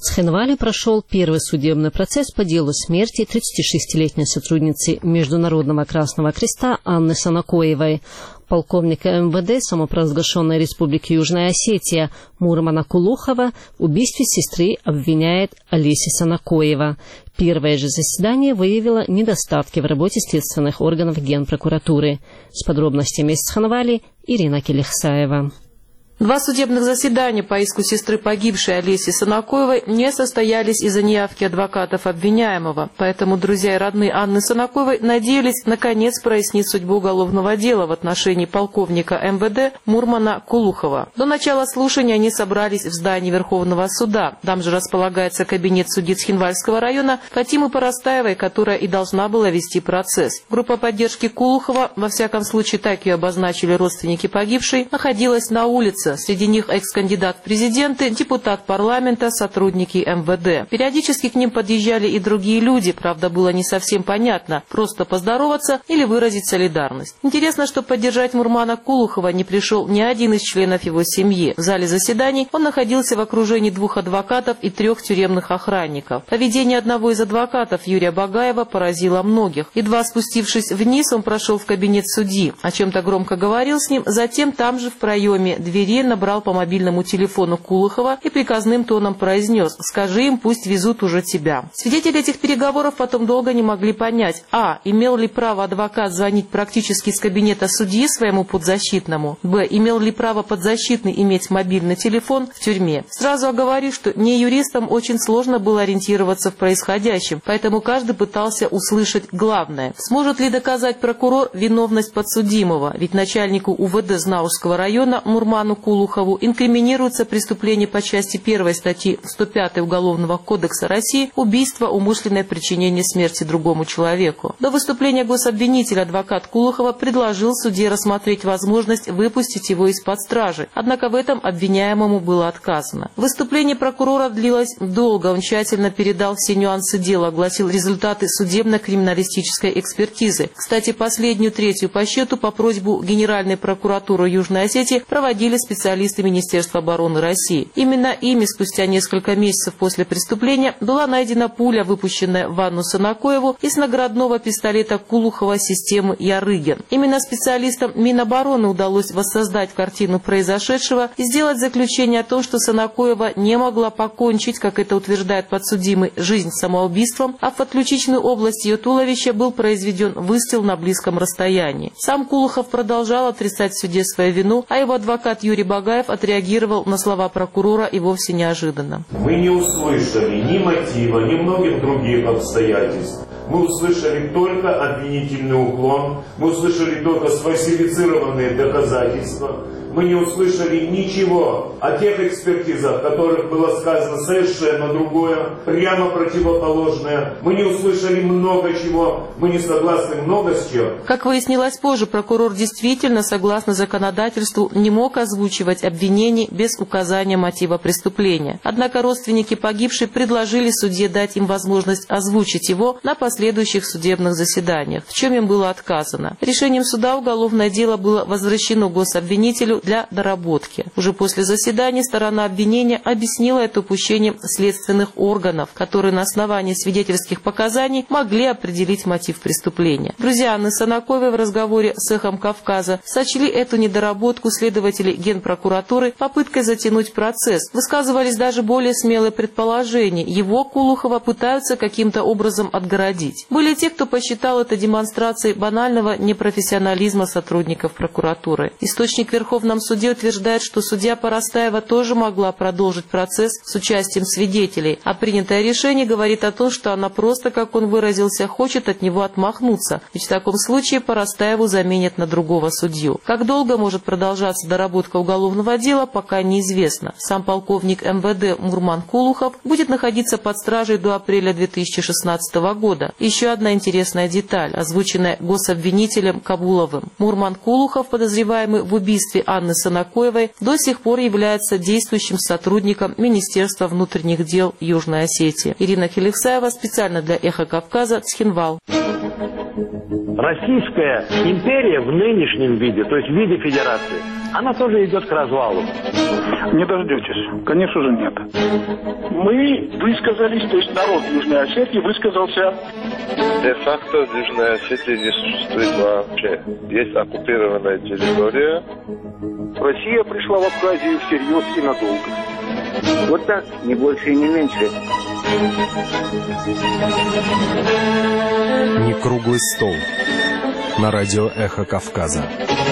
В Схинвале прошел первый судебный процесс по делу смерти тридцатишестилетней сотрудницы Международного Красного Креста Анны Санакоевой. Полковника эм вэ дэ самопровозглашенной Республики Южная Осетия Мурмана Кулухова в убийстве сестры обвиняет Олеся Санакоева. Первое же заседание выявило недостатки в работе следственных органов Генпрокуратуры. С подробностями из Схинвали Ирина Келихсаева. Два судебных заседания по иску сестры погибшей Олеси Санакоевой не состоялись из-за неявки адвокатов обвиняемого. Поэтому друзья и родные Анны Санакоевой надеялись наконец прояснить судьбу уголовного дела в отношении полковника эм вэ дэ Мурмана Кулухова. До начала слушания они собрались в здании Верховного суда. Там же располагается кабинет судьи Цхинвальского района Фатимы Парастаевой, которая и должна была вести процесс. Группа поддержки Кулухова, во всяком случае так ее обозначили родственники погибшей, находилась на улице. Среди них экс-кандидат в президенты, депутат парламента, сотрудники эм вэ дэ. Периодически к ним подъезжали и другие люди, правда, было не совсем понятно, просто поздороваться или выразить солидарность. Интересно, что поддержать Мурмана Кулухова не пришел ни один из членов его семьи. В зале заседаний он находился в окружении двух адвокатов и трех тюремных охранников. Поведение одного из адвокатов, Юрия Багаева, поразило многих. Едва спустившись вниз, он прошел в кабинет судьи, о чем-то громко говорил с ним, затем там же в проеме двери набрал по мобильному телефону Кулухова и приказным тоном произнес: «Скажи им, пусть везут уже тебя». Свидетели этих переговоров потом долго не могли понять: а. имел ли право адвокат звонить практически из кабинета судьи своему подзащитному, б. имел ли право подзащитный иметь мобильный телефон в тюрьме. Сразу оговорю, что не юристам очень сложно было ориентироваться в происходящем, поэтому каждый пытался услышать главное. Сможет ли доказать прокурор виновность подсудимого? Ведь начальнику у вэ дэ Знаурского района Мурману Кулухову инкриминируется преступление по части первой статьи сто пятой Уголовного кодекса России «Убийство, умышленное причинение смерти другому человеку». До выступления гособвинителя адвокат Кулухова предложил судье рассмотреть возможность выпустить его из-под стражи, однако в этом обвиняемому было отказано. Выступление прокурора длилось долго, он тщательно передал все нюансы дела, огласил результаты судебно-криминалистической экспертизы. Кстати, последнюю, третью по счету, по просьбу Генеральной прокуратуры Южной Осетии проводили специалисты Министерства обороны России. Именно ими спустя несколько месяцев после преступления была найдена пуля, выпущенная в Анну Санакоеву из наградного пистолета Кулухова системы Ярыгин. Именно специалистам Минобороны удалось воссоздать картину произошедшего и сделать заключение о том, что Санакоева не могла покончить, как это утверждает подсудимый, жизнь самоубийством, а в подключичную область ее туловища был произведен выстрел на близком расстоянии. Сам Кулухов продолжал отрицать в суде свою вину, а его адвокат Юрий Багаев отреагировал на слова прокурора и вовсе неожиданно. Мы не услышали ни мотива, ни многих других обстоятельств. Мы услышали только обвинительный уклон, мы услышали только сфальсифицированные доказательства. Мы не услышали ничего о тех экспертизах, о которых было сказано совершенно другое, прямо противоположное. Мы не услышали много чего, мы не согласны много с чем. Как выяснилось позже, прокурор действительно, согласно законодательству, не мог озвучивать обвинений без указания мотива преступления. Однако родственники погибшей предложили судье дать им возможность озвучить его на последующих судебных заседаниях, в чем им было отказано. Решением суда уголовное дело было возвращено гособвинителю для доработки. Уже после заседания сторона обвинения объяснила это упущением следственных органов, которые на основании свидетельских показаний могли определить мотив преступления. Друзья Анны Санакоевой в разговоре с «Эхом Кавказа» сочли эту недоработку следователей Генпрокуратуры попыткой затянуть процесс. Высказывались даже более смелые предположения. Его, Кулухова, пытаются каким-то образом отгородить. Были те, кто посчитал это демонстрацией банального непрофессионализма сотрудников прокуратуры. Источник Верховного в суде утверждает, что судья Парастаева тоже могла продолжить процесс с участием свидетелей, а принятое решение говорит о том, что она просто, как он выразился, хочет от него отмахнуться, ведь в таком случае Парастаеву заменят на другого судью. Как долго может продолжаться доработка уголовного дела, пока неизвестно. Сам полковник эм вэ дэ Мурман Кулухов будет находиться под стражей до апреля две тысячи шестнадцатого года. Еще одна интересная деталь, озвученная гособвинителем Кабуловым. Мурман Кулухов, подозреваемый в убийстве Анны Санакоевой, до сих пор является действующим сотрудником Министерства внутренних дел Южной Осетии. Ирина Келихсаева специально для «Эхо Кавказа», Цхинвал. Российская империя в нынешнем виде, то есть в виде федерации, она тоже идет к развалу. Не дождетесь. Конечно же, нет. Мы высказались, то есть народ Южной Осетии высказался. Де-факто Южная Осетия не существует вообще. Есть оккупированная территория. Россия пришла в Абхазию всерьез и надолго. Вот так, не больше и не меньше. Не круглый стол. На радио «Эхо Кавказа».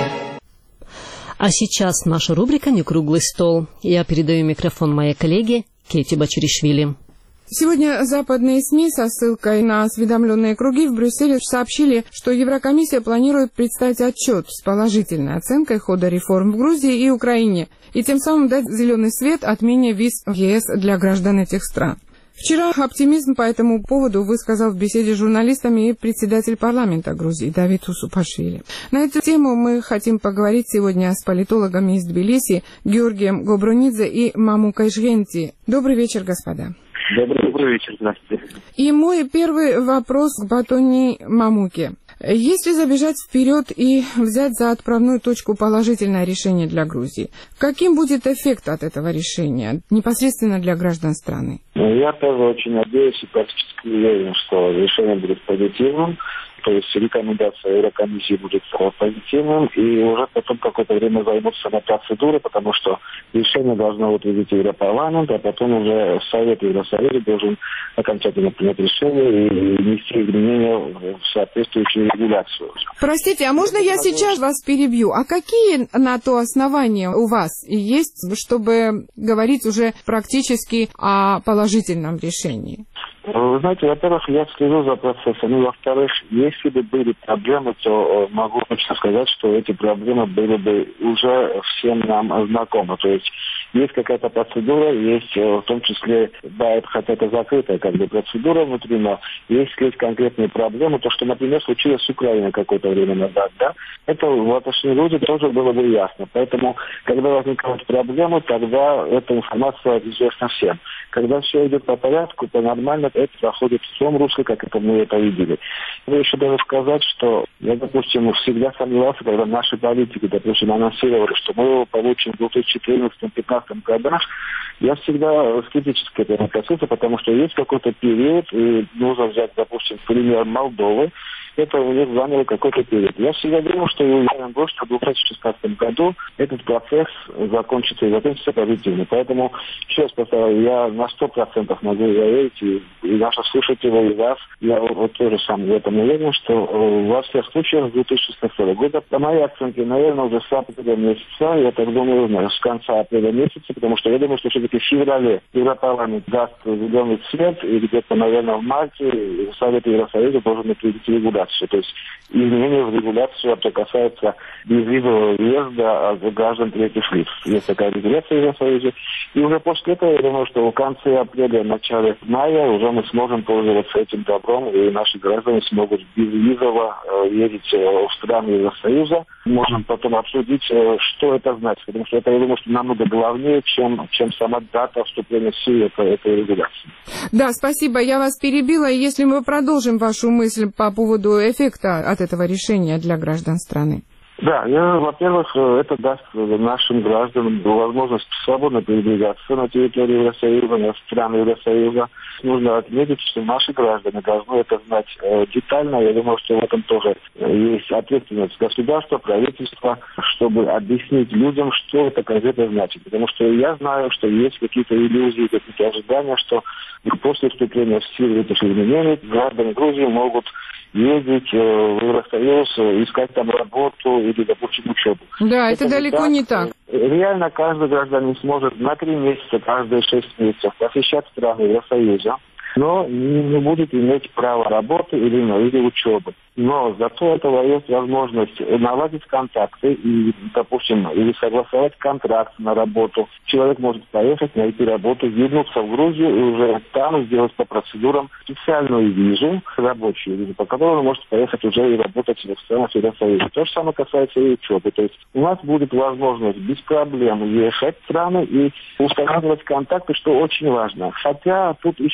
А сейчас наша рубрика «Не круглый стол». Я передаю микрофон моей коллеге Кейти Бачиришвили. Сегодня западные СМИ со ссылкой на осведомленные круги в Брюсселе сообщили, что Еврокомиссия планирует представить отчет с положительной оценкой хода реформ в Грузии и Украине и тем самым дать зеленый свет отмене виз в ЕС для граждан этих стран. Вчера оптимизм по этому поводу высказал в беседе с журналистами и председатель парламента Грузии Давид Усупашвили. На эту тему мы хотим поговорить сегодня с политологами из Тбилиси Георгием Гобрунидзе и Мамукой Жгенти. Добрый вечер, господа. Добрый, добрый вечер, здравствуйте. И мой первый вопрос к Батони Мамуке. Если забежать вперед и взять за отправную точку положительное решение для Грузии, каким будет эффект от этого решения непосредственно для граждан страны? Я тоже очень надеюсь и практически уверен, что решение будет позитивным. То есть рекомендация Еврокомиссии будет позитивным, и уже потом какое-то время займутся на процедуры, потому что решение должно утвердить Европарламент, а потом уже Совет Евросоюза должен окончательно принять решение и внести изменения в соответствующую регуляцию. Простите, а можно я сейчас вас перебью? А какие на то основания у вас есть, чтобы говорить уже практически о положительном решении? Вы знаете, во-первых, я слежу за процессом, и во-вторых, если бы были проблемы, то могу точно сказать, что эти проблемы были бы уже всем нам знакомы. То есть есть какая-то процедура, есть в том числе, да, это, хотя это закрытая как бы процедура внутри, но если есть конкретные проблемы, то, что, например, случилось с Украиной какое-то время назад, да, это в отношении Грузии тоже было бы ясно. Поэтому, когда возникают проблемы, тогда эта информация известна всем. Когда все идет по порядку, то нормально это проходит в том русле, как это мы это видели. Я еще даже сказать, что я, допустим, всегда сомневался, когда наши политики, допустим, анонсировали, что мы его получим в две тысячи четырнадцатом — две тысячи пятнадцатом годах, я всегда скептически к этому относился, потому что есть какой-то период, и нужно взять, допустим, пример Молдовы, это у них заняло какой-то период. Я всегда думал, что и уверен был, что в две тысячи шестнадцатом году этот процесс закончится и закончится позитивно. Поэтому, еще раз повторяю, я на сто процентов могу заверить, и, и наши слушатели, и вас, я вот тоже сам в этом уверен, что э, во всех случаях с две тысячи шестнадцатого года, по моей оценке, наверное, уже с апреля месяца, я так думаю, с конца апреля месяца, потому что я думаю, что все-таки в феврале Европарламент даст зеленый цвет, и где-то, наверное, в марте Совет Евросоюза должен определить регуляцию. То есть изменения в регуляцию, что касается безвизового въезда граждан третьих лиц. Есть такая регуляция в Евросоюзе. И уже после этого, я думаю, что в конце апреля, начале мая уже мы сможем пользоваться этим добром, и наши граждане смогут безвизово э, ездить в страны Евросоюза. Можем потом обсудить, э, что это значит. Потому что это, я думаю, что намного главнее, чем, чем сама дата вступления в силу этой, этой регуляции. Да, спасибо. Я вас перебила. И если мы продолжим вашу мысль по поводу эффекта от этого решения для граждан страны. Да, я, во-первых, это даст нашим гражданам возможность свободно передвигаться на территории Евросоюза, на страны Евросоюза. Нужно отметить, что наши граждане должны это знать э, детально. Я думаю, что в этом тоже есть ответственность государства, правительства, чтобы объяснить людям, что это конкретно значит. Потому что я знаю, что есть какие-то иллюзии, какие-то ожидания, что после вступления в силу этих изменений граждане Грузии могут ездить э, в Евросоюз, искать там работу или, допустим, учебу. Да, это, это далеко так. не так. Реально каждый гражданин сможет на три месяца, каждые шесть месяцев посещать страны Евросоюза, но не будет иметь права работы или, или учебы. Но зато этого есть возможность наладить контакты и, допустим, или согласовать контракт на работу. Человек может поехать, найти работу, вернуться в Грузию и уже там сделать по процедурам специальную визу, рабочую визу, по которой он может поехать уже и работать в странах Евросоюза. То же самое касается и учебы. То есть у нас будет возможность без проблем ехать в страны и устанавливать контакты, что очень важно. Хотя тут еще другой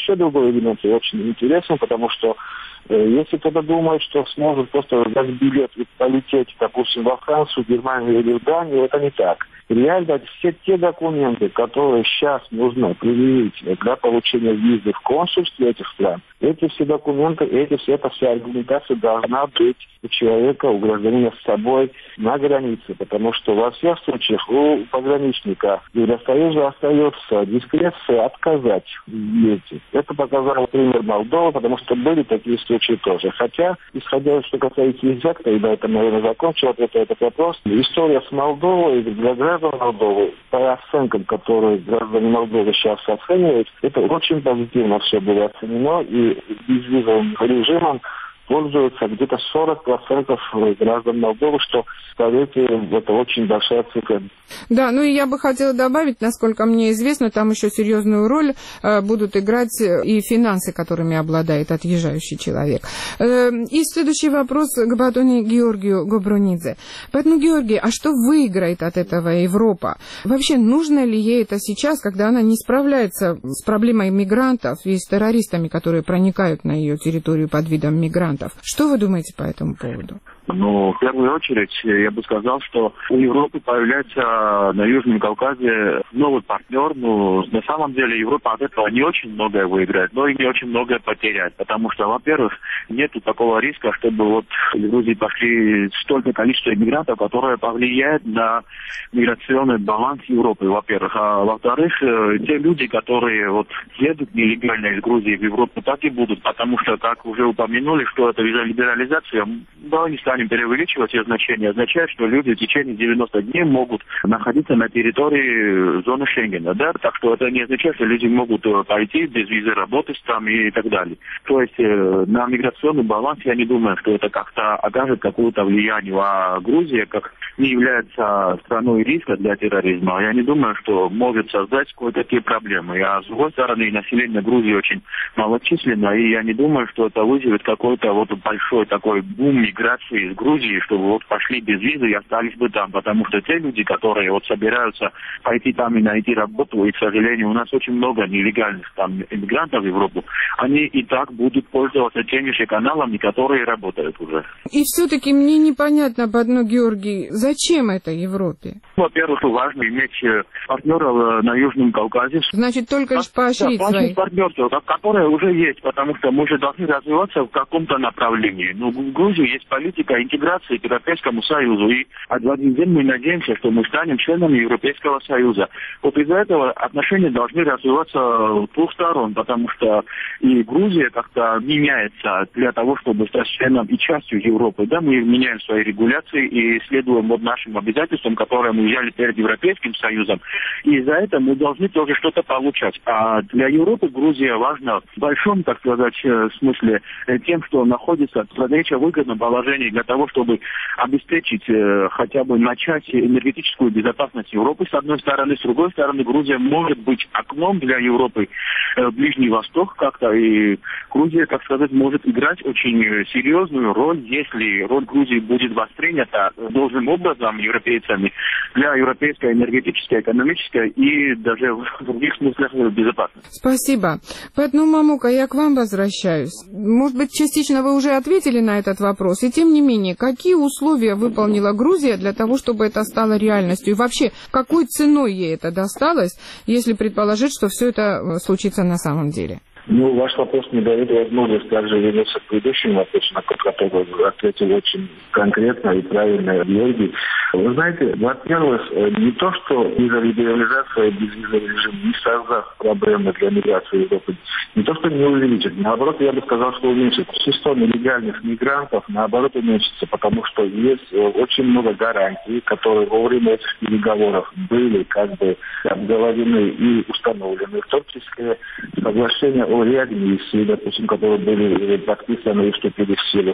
второй элемент очень интересен, потому что если кто-то думает, что сможет просто взять билет и полететь, допустим, во Францию, Германию или в Данию, это не так. Реально все те документы, которые сейчас нужно предъявить для получения визы в консульстве этих стран, эти все документы, эти все, эта вся аргументация должна быть у человека, у гражданина с собой на границе, потому что во всех случаях у пограничника Евросоюза остается дискреция отказать в въезде. Это показал пример Молдовы, потому что были такие случаи тоже. Хотя, исходя из что касается языка, и на этом, наверное, закончил ответ на этот вопрос, история с Молдовой для граждан Молдовы, по оценкам, которые граждане Молдовы сейчас оценивают, это очень позитивно все было оценено, и безвизовым режимом пользуются где-то сорок процентов граждан Молдовы, что, поверьте, это очень большая цифра. Да, ну и я бы хотела добавить, насколько мне известно, там еще серьезную роль э, будут играть и финансы, которыми обладает отъезжающий человек. Э, и следующий вопрос к Батоне Георгию Гобронидзе. Батон Георгий, а что выиграет от этого Европа? Вообще, нужно ли ей это сейчас, когда она не справляется с проблемой мигрантов и с террористами, которые проникают на ее территорию под видом мигрантов? Что вы думаете по этому поводу? Ну, в первую очередь, я бы сказал, что у Европы появляется на Южном Кавказе новый партнер. Ну, на самом деле, Европа от этого не очень многое выиграет, но и не очень многое потеряет. Потому что, во-первых, нет такого риска, чтобы вот в Грузии пошли столько количества иммигрантов, которое повлияет на миграционный баланс Европы, во-первых. А во-вторых, те люди, которые вот едут нелегально из Грузии в Европу, так и будут. Потому что, как уже упомянули, что это либерализация, да, не станем преувеличивать ее значение, означает, что люди в течение девяноста дней могут находиться на территории зоны Шенгена, да, так что это не означает, что люди могут пойти без визы работать там и так далее. То есть на миграционный баланс я не думаю, что это как-то окажет какое-то влияние, а Грузия, как не является страной риска для терроризма, я не думаю, что может создать кое-какие проблемы. А с другой стороны, население Грузии очень малочисленно, и я не думаю, что это вызовет какой-то вот большой такой бум миграции из Грузии, чтобы вот пошли без визы и остались бы там, потому что те люди, которые вот собираются пойти там и найти работу, и, к сожалению, у нас очень много нелегальных там иммигрантов в Европу, они и так будут пользоваться теми же каналами, которые работают уже. И все-таки мне непонятно, Батон Георгий, зачем это Европе? Во-первых, важно иметь партнеров на Южном Кавказе. Значит, только лишь поощрить да, своих. партнерство, которое уже есть, потому что мы же должны развиваться в каком-то направлении. Ну, в Грузии есть политика интеграции к Европейскому Союзу, и в один день мы надеемся, что мы станем членами Европейского Союза. Вот из-за этого отношения должны развиваться с двух сторон, потому что и Грузия как-то меняется для того, чтобы стать членом и частью Европы. Да, мы меняем свои регуляции и следуем вот нашим обязательствам, которые мы взяли перед Европейским Союзом. И из-за этого мы должны тоже что-то получать. А для Европы Грузия важна в большом, так сказать, смысле тем, что находится в наиболее выгодном положении для того, чтобы обеспечить э, хотя бы начать энергетическую безопасность Европы, с одной стороны. С другой стороны, Грузия может быть окном для Европы э, Ближний Восток как-то. И Грузия, так сказать, может играть очень серьезную роль, если роль Грузии будет воспринята должным образом европейцами для европейской энергетической, экономической и даже в других смыслах безопасности. Спасибо. Батон Мамука, я к вам возвращаюсь. Может быть, частично вы уже ответили на этот вопрос. И тем не менее, какие условия выполнила Грузия для того, чтобы это стало реальностью? И вообще, какой ценой ей это досталось, если предположить, что все это случится на самом деле? Ну, ваш вопрос не дает возможность также вернуться к предыдущему вопросу, на который ответил очень конкретно и правильно Георгий. Вы знаете, во-первых, не то, что из-за либерализации безвизовый режим не создаст проблемы для миграции Европы, не то, что не увеличит, наоборот, я бы сказал, что уменьшит. Число нелегальных мигрантов, наоборот, уменьшится, потому что есть очень много гарантий, которые во время этих переговоров были как бы обговорены и установлены, в том числе соглашение о реадмиссии, допустим, которые были подписаны и вступили в силу.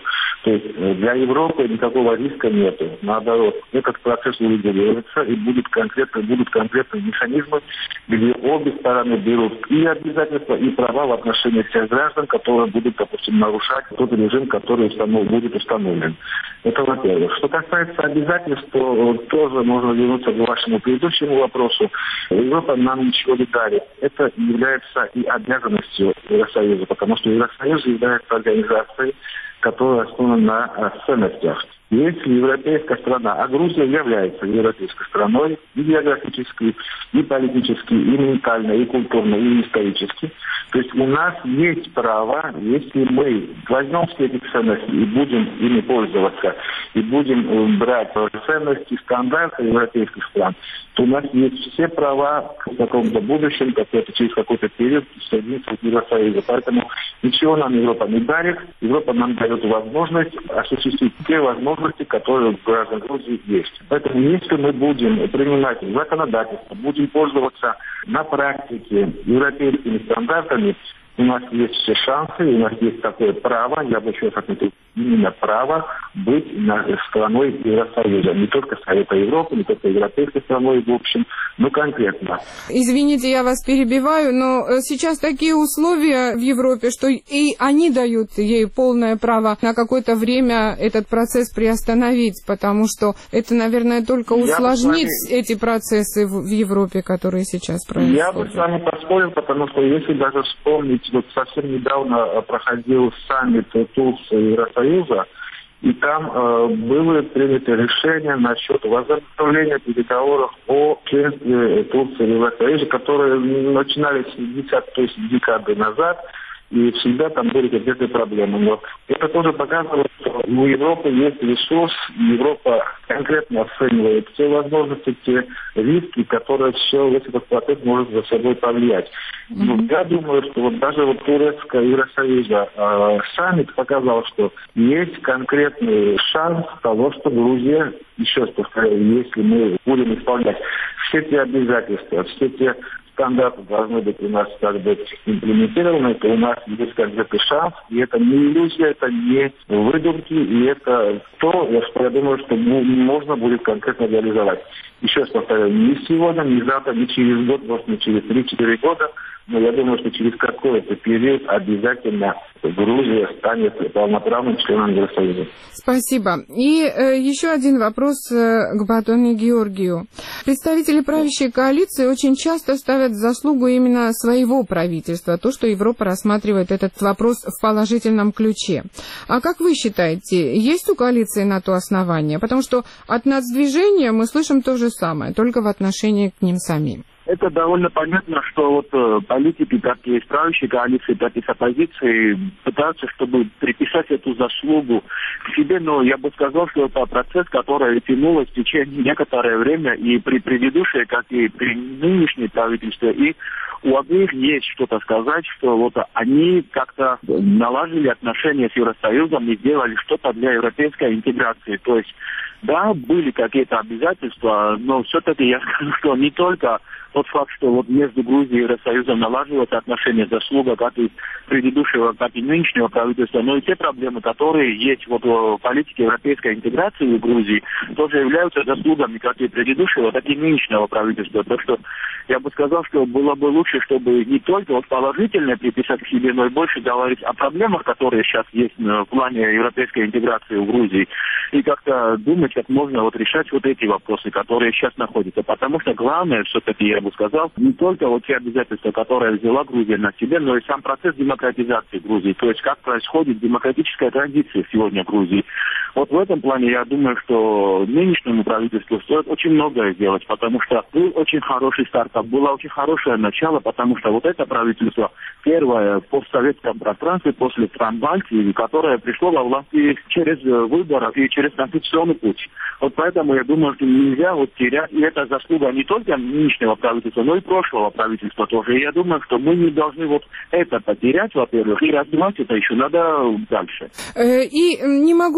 То есть для Европы никакого риска нету. Наоборот, этот процесс урегулируется и будет конкретно, будут конкретные механизмы, где обе стороны берут и обязательства, и права в отношении всех граждан, которые будут, допустим, нарушать тот режим, который установ... будет установлен. Это во-первых. Что касается обязательств, то тоже можно вернуться к вашему предыдущему вопросу. Европа нам ничего не дарит. Это является и обязанностью Евросоюза, потому что Евросоюз является организацией, которая основана на ценностях. Если европейская страна, а Грузия является европейской страной и географически, и политически, и ментально, и культурно, и исторически, то есть у нас есть право, если мы возьмем все эти ценности и будем ими пользоваться, и будем брать ценности, стандарты европейских стран, то у нас есть все права в каком-то будущем, какой-то, через какой-то период соединиться с Евросоюзом. Поэтому ничего нам Европа не дарит. Европа нам дает возможность осуществить те возможности, которые у граждан Грузии есть. Поэтому если мы будем принимать законодательство, будем пользоваться на практике европейскими стандартами, у нас есть все шансы, у нас есть такое право, я бы еще раз отметил, именно право быть страной Евросоюза. Не только Совета Европы, не только европейской страной в общем, но конкретно. Извините, я вас перебиваю, но сейчас такие условия в Европе, что и они дают ей полное право на какое-то время этот процесс приостановить, потому что это, наверное, только усложнит вами... эти процессы в Европе, которые сейчас происходят. Я бы с вами поспорил, потому что если даже вспомнить, вот совсем недавно проходил саммит Турции и Евросоюза, и там э, было принято решение насчет возобновления переговоров о членстве Турции в Евросоюзе, которые начинались десять декады назад, и всегда там были какие-то проблемы. Но это тоже показывает, что у Европы есть ресурс, Европа конкретно оценивает все возможности, те риски, которые все весь этот процесс может за собой повлиять. Mm-hmm. Я думаю, что вот даже вот Турецкая Евросоюза э, саммит показал, что есть конкретный шанс того, что Грузия, еще раз повторяю, если мы будем исполнять все те обязательства, все те стандарты должны быть у нас как бы имплементированы, то у нас есть какой-то шанс, и это не иллюзия, это не выдумки, и это то, что я думаю, что можно будет конкретно реализовать. Еще раз повторяю, не сегодня, не завтра, не через год, может, не через три-четыре года, но я думаю, что через какой-то период обязательно Грузия станет полноправным членом Евросоюза. Спасибо. И э, еще один вопрос э, к Батоне Георгию. Представители правящей коалиции очень часто ставят в заслугу именно своего правительства, то, что Европа рассматривает этот вопрос в положительном ключе. А как вы считаете, есть у коалиции на то основания? Потому что от нацдвижения мы слышим то же самое, только в отношении к ним самим. Это довольно понятно, что вот э, политики, как и из правящей коалиции, так и с оппозиции, пытаются, чтобы приписать эту заслугу к себе, но я бы сказал, что это процесс, который тянулся в течение некоторое время, и при предыдущей, как и при нынешней правительстве, и у обеих есть что-то сказать, что вот они как-то наладили отношения с Евросоюзом и сделали что-то для европейской интеграции. То есть, да, были какие-то обязательства, но все-таки я скажу, что не только тот факт, что вот между Грузией и Евросоюзом налаживаются отношения, заслуга как и предыдущего, так и нынешнего правительства, но и те проблемы, которые есть вот в политике европейской интеграции в Грузии, тоже являются заслугами как и предыдущего, так и нынешнего правительства. Так что я бы сказал, что было бы лучше, чтобы не только вот положительное приписать к себе, но и больше говорить о проблемах, которые сейчас есть в плане европейской интеграции в Грузии, и как-то думать, как можно вот решать вот эти вопросы, которые сейчас находятся. Потому что главное, все-таки, я бы сказал, не только вот те обязательства, которые взяла Грузия на себя, но и сам процесс демократизации Грузии. То есть как происходит демократическая традиция сегодня в Грузии. Вот в этом плане я думаю, что нынешнему правительству стоит очень многое сделать, потому что был очень хороший стартап, было очень хорошее начало, потому что вот это правительство первое в постсоветском пространстве после стран Балтии, которое пришло во власть через выборы и через конституционный путь. Вот поэтому я думаю, что нельзя вот терять, и это заслуга не только нынешнего правительства, но и прошлого правительства тоже. И я думаю, что мы не должны вот это потерять, во-первых, и развивать это еще надо дальше. И не могу удержаться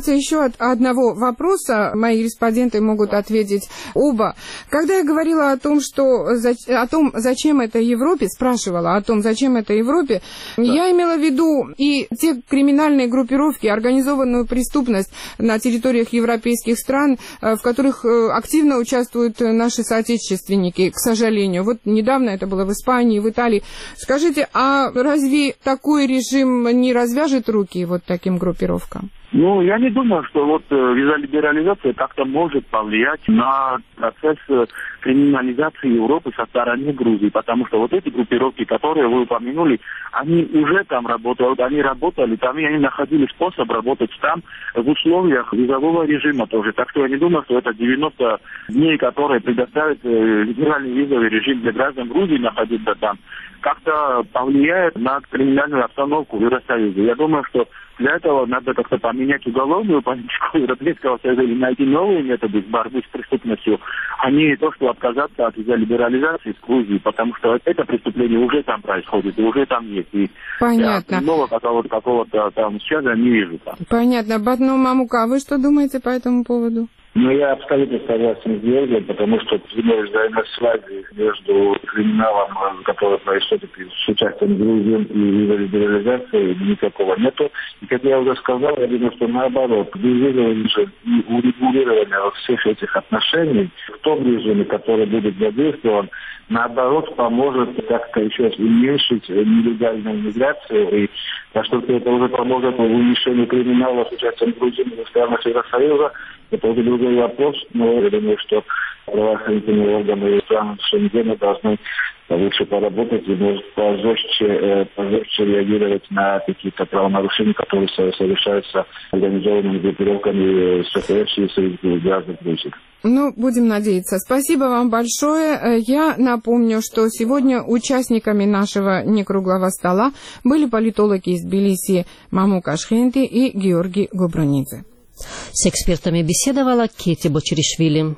касаться еще от одного вопроса, мои респонденты могут ответить оба. Когда я говорила о том, что, о том, зачем это Европе, спрашивала о том, зачем это Европе, да. я имела в виду и те криминальные группировки, организованную преступность на территориях европейских стран, в которых активно участвуют наши соотечественники, к сожалению. Вот недавно это было в Испании, в Италии. Скажите, а разве такой режим не развяжет руки вот таким группировкам? Ну, я не думаю, что вот виза либерализация как-то может повлиять на процесс криминализации Европы со стороны Грузии, потому что вот эти группировки, которые вы упомянули, они уже там работают, они работали там, и они находили способ работать там в условиях визового режима тоже. Так что я не думаю, что это девяносто дней, которые предоставят либеральный визовый режим для граждан Грузии находиться там, как-то повлияет на криминальную обстановку в Евросоюзе. Я думаю, что для этого надо как-то поменять уголовную политику Европейского Союза или найти новые методы борьбы с преступностью, а не то, что отказаться от либерализации с Грузией, потому что это преступление уже там происходит, и уже там есть. И понятно. Нового какого-то, какого-то там сейчас я не вижу там. Понятно. Батну Мамука, а вы что думаете по этому поводу? Ну, я абсолютно согласен с Георгием, потому что прямой взаимосвязи между криминалом, который происходит с участием Грузии и либерализацией, никакого нету. И, как я уже сказал, я думаю, что наоборот, безвизовый режим и урегулирование всех этих отношений в том режиме, который будет задействован, наоборот, поможет как-то еще уменьшить нелегальную миграцию, и поскольку это уже поможет уменьшению криминала с участием Грузии в странах Евросоюза, это уже другой вопрос, но я думаю, что правоохранительные органы и страны Шенгена должны лучше поработать и, может, пожестче, пожестче реагировать на какие-то правонарушения, которые совершаются организованными группировками, состоящиеся из граждан Грузии. Ну, будем надеяться. Спасибо вам большое. Я напомню, что сегодня участниками нашего некруглого стола были политологи из Тбилиси Мамука Шхенти и Георгий Губранидзе. С экспертами беседовала Кетти Бочеришвили.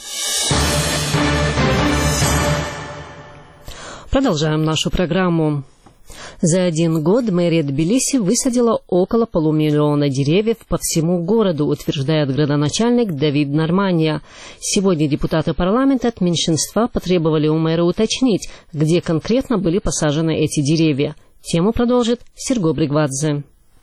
Продолжаем нашу программу. За один год мэрия Тбилиси высадила около полумиллиона деревьев по всему городу, утверждает градоначальник Давид Нормания. Сегодня депутаты парламента от меньшинства потребовали у мэра уточнить, где конкретно были посажены эти деревья. Тему продолжит Серго Бригвадзе.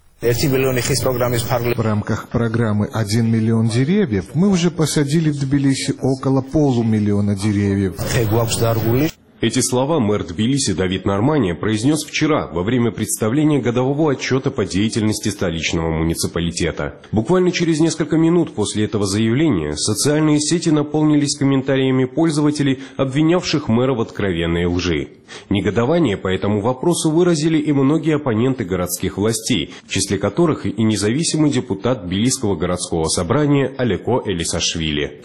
В рамках программы «Один миллион деревьев» мы уже посадили в Тбилиси около полумиллиона деревьев. Эти слова мэр Тбилиси Давид Нормания произнес вчера во время представления годового отчета по деятельности столичного муниципалитета. Буквально через несколько минут после этого заявления социальные сети наполнились комментариями пользователей, обвинявших мэра в откровенной лжи. Негодование по этому вопросу выразили и многие оппоненты городских властей, в числе которых и независимый депутат Тбилисского городского собрания Алеко Элисашвили.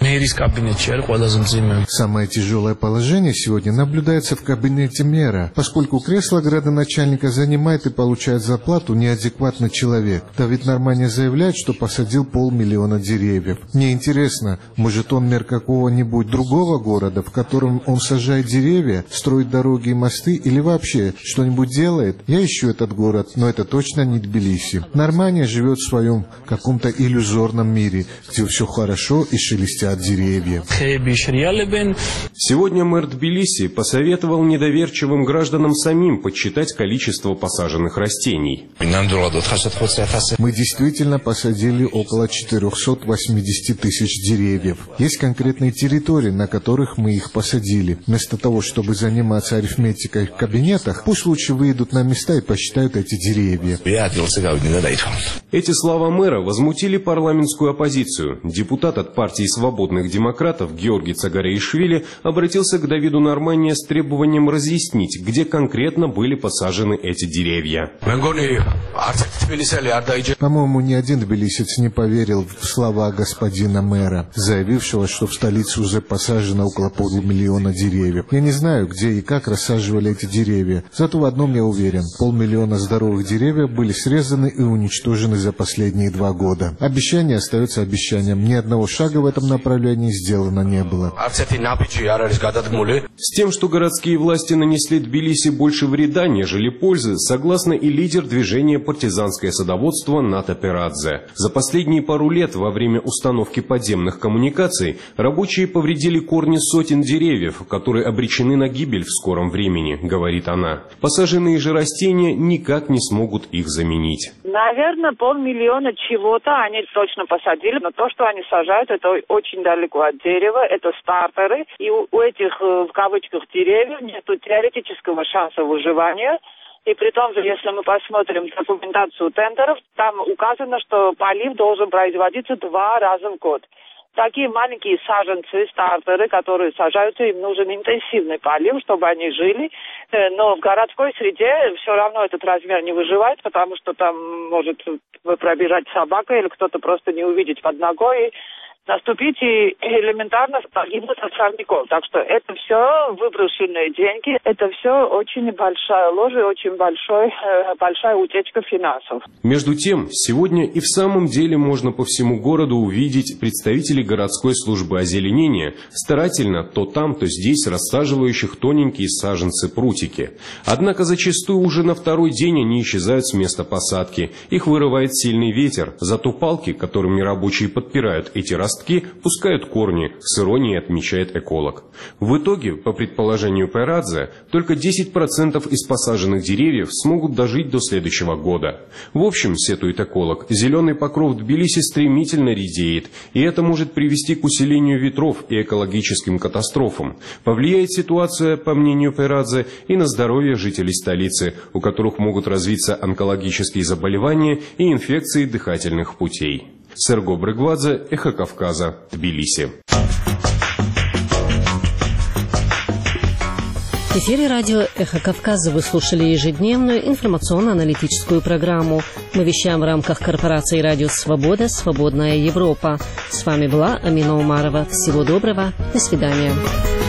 Самое тяжелое положение сегодня наблюдается в кабинете мэра, поскольку кресло градоначальника занимает и получает зарплату неадекватный человек. Давид Нормания заявляет, что посадил полмиллиона деревьев. Мне интересно, может он мэр какого-нибудь другого города, в котором он сажает деревья, строит дороги и мосты или вообще что-нибудь делает? Я ищу этот город, но это точно не Тбилиси. Нормания живет в своем каком-то иллюзорном мире, где все хорошо и шелестят деревья. Сегодня мэр Тбилиси посоветовал недоверчивым гражданам самим подсчитать количество посаженных растений. Мы действительно посадили около четырехсот восьмидесяти тысяч деревьев. Есть конкретные территории, на которых мы их посадили. Вместо того, чтобы заниматься арифметикой в кабинетах, пусть лучше выйдут на места и посчитают эти деревья. Эти слова мэра возмутили парламентскую оппозицию. Депутат от партии свободных демократов Георгий Цагареишвили обратился к Давиду Нормания с требованием разъяснить, где конкретно были посажены эти деревья. По-моему, ни один тбилисец не поверил в слова господина мэра, заявившего, что в столице уже посажено около полумиллиона деревьев. Я не знаю, где и как рассаживали эти деревья. Зато в одном я уверен. Полмиллиона здоровых деревьев были срезаны и уничтожены за последние два года. Обещание остается обещанием. Ни одного шага в этом направлении сделано не было. С тем, что городские власти нанесли Тбилиси больше вреда, нежели пользы, согласна и лидер движения «Партизанское садоводство» Ната Перадзе. За последние пару лет во время установки подземных коммуникаций рабочие повредили корни сотен деревьев, которые обречены на гибель в скором времени, говорит она. Посаженные же растения никак не смогут их заменить. Наверное, полмиллиона чего-то они точно посадили, но то, что они сажают, это очень далеко от дерева, это стартеры, и у этих, в кавычках, деревьев нет теоретического шанса выживания. И при том же, если мы посмотрим документацию тендеров, там указано, что полив должен производиться два раза в год. Такие маленькие саженцы, стартеры, которые сажаются, им нужен интенсивный полив, чтобы они жили. Но в городской среде все равно этот размер не выживает, потому что там может пробежать собака или кто-то просто не увидеть под ногой, наступить и элементарно погибнуть от сорняков. Так что это все выброшенные деньги, это все очень большая ложь и очень большой, большая утечка финансов. Между тем, сегодня и в самом деле можно по всему городу увидеть представителей городской службы озеленения, старательно то там, то здесь рассаживающих тоненькие саженцы-прутики. Однако зачастую уже на второй день они исчезают с места посадки. Их вырывает сильный ветер, зато палки, которыми рабочие подпирают эти растения, пускают корни, с иронией отмечает эколог. В итоге, по предположению Перадзе, только десять процентов из посаженных деревьев смогут дожить до следующего года. В общем, сетует эколог, зеленый покров Тбилиси стремительно редеет, и это может привести к усилению ветров и экологическим катастрофам. Повлияет ситуация, по мнению Перадзе, и на здоровье жителей столицы, у которых могут развиться онкологические заболевания и инфекции дыхательных путей. Серго Брыгвадзе, Эхо Кавказа, Тбилиси. В эфире радио «Эхо Кавказа» вы слушали ежедневную информационно-аналитическую программу. Мы вещаем в рамках корпорации «Радио Свобода. Свободная Европа». С вами была Амина Умарова. Всего доброго. До свидания.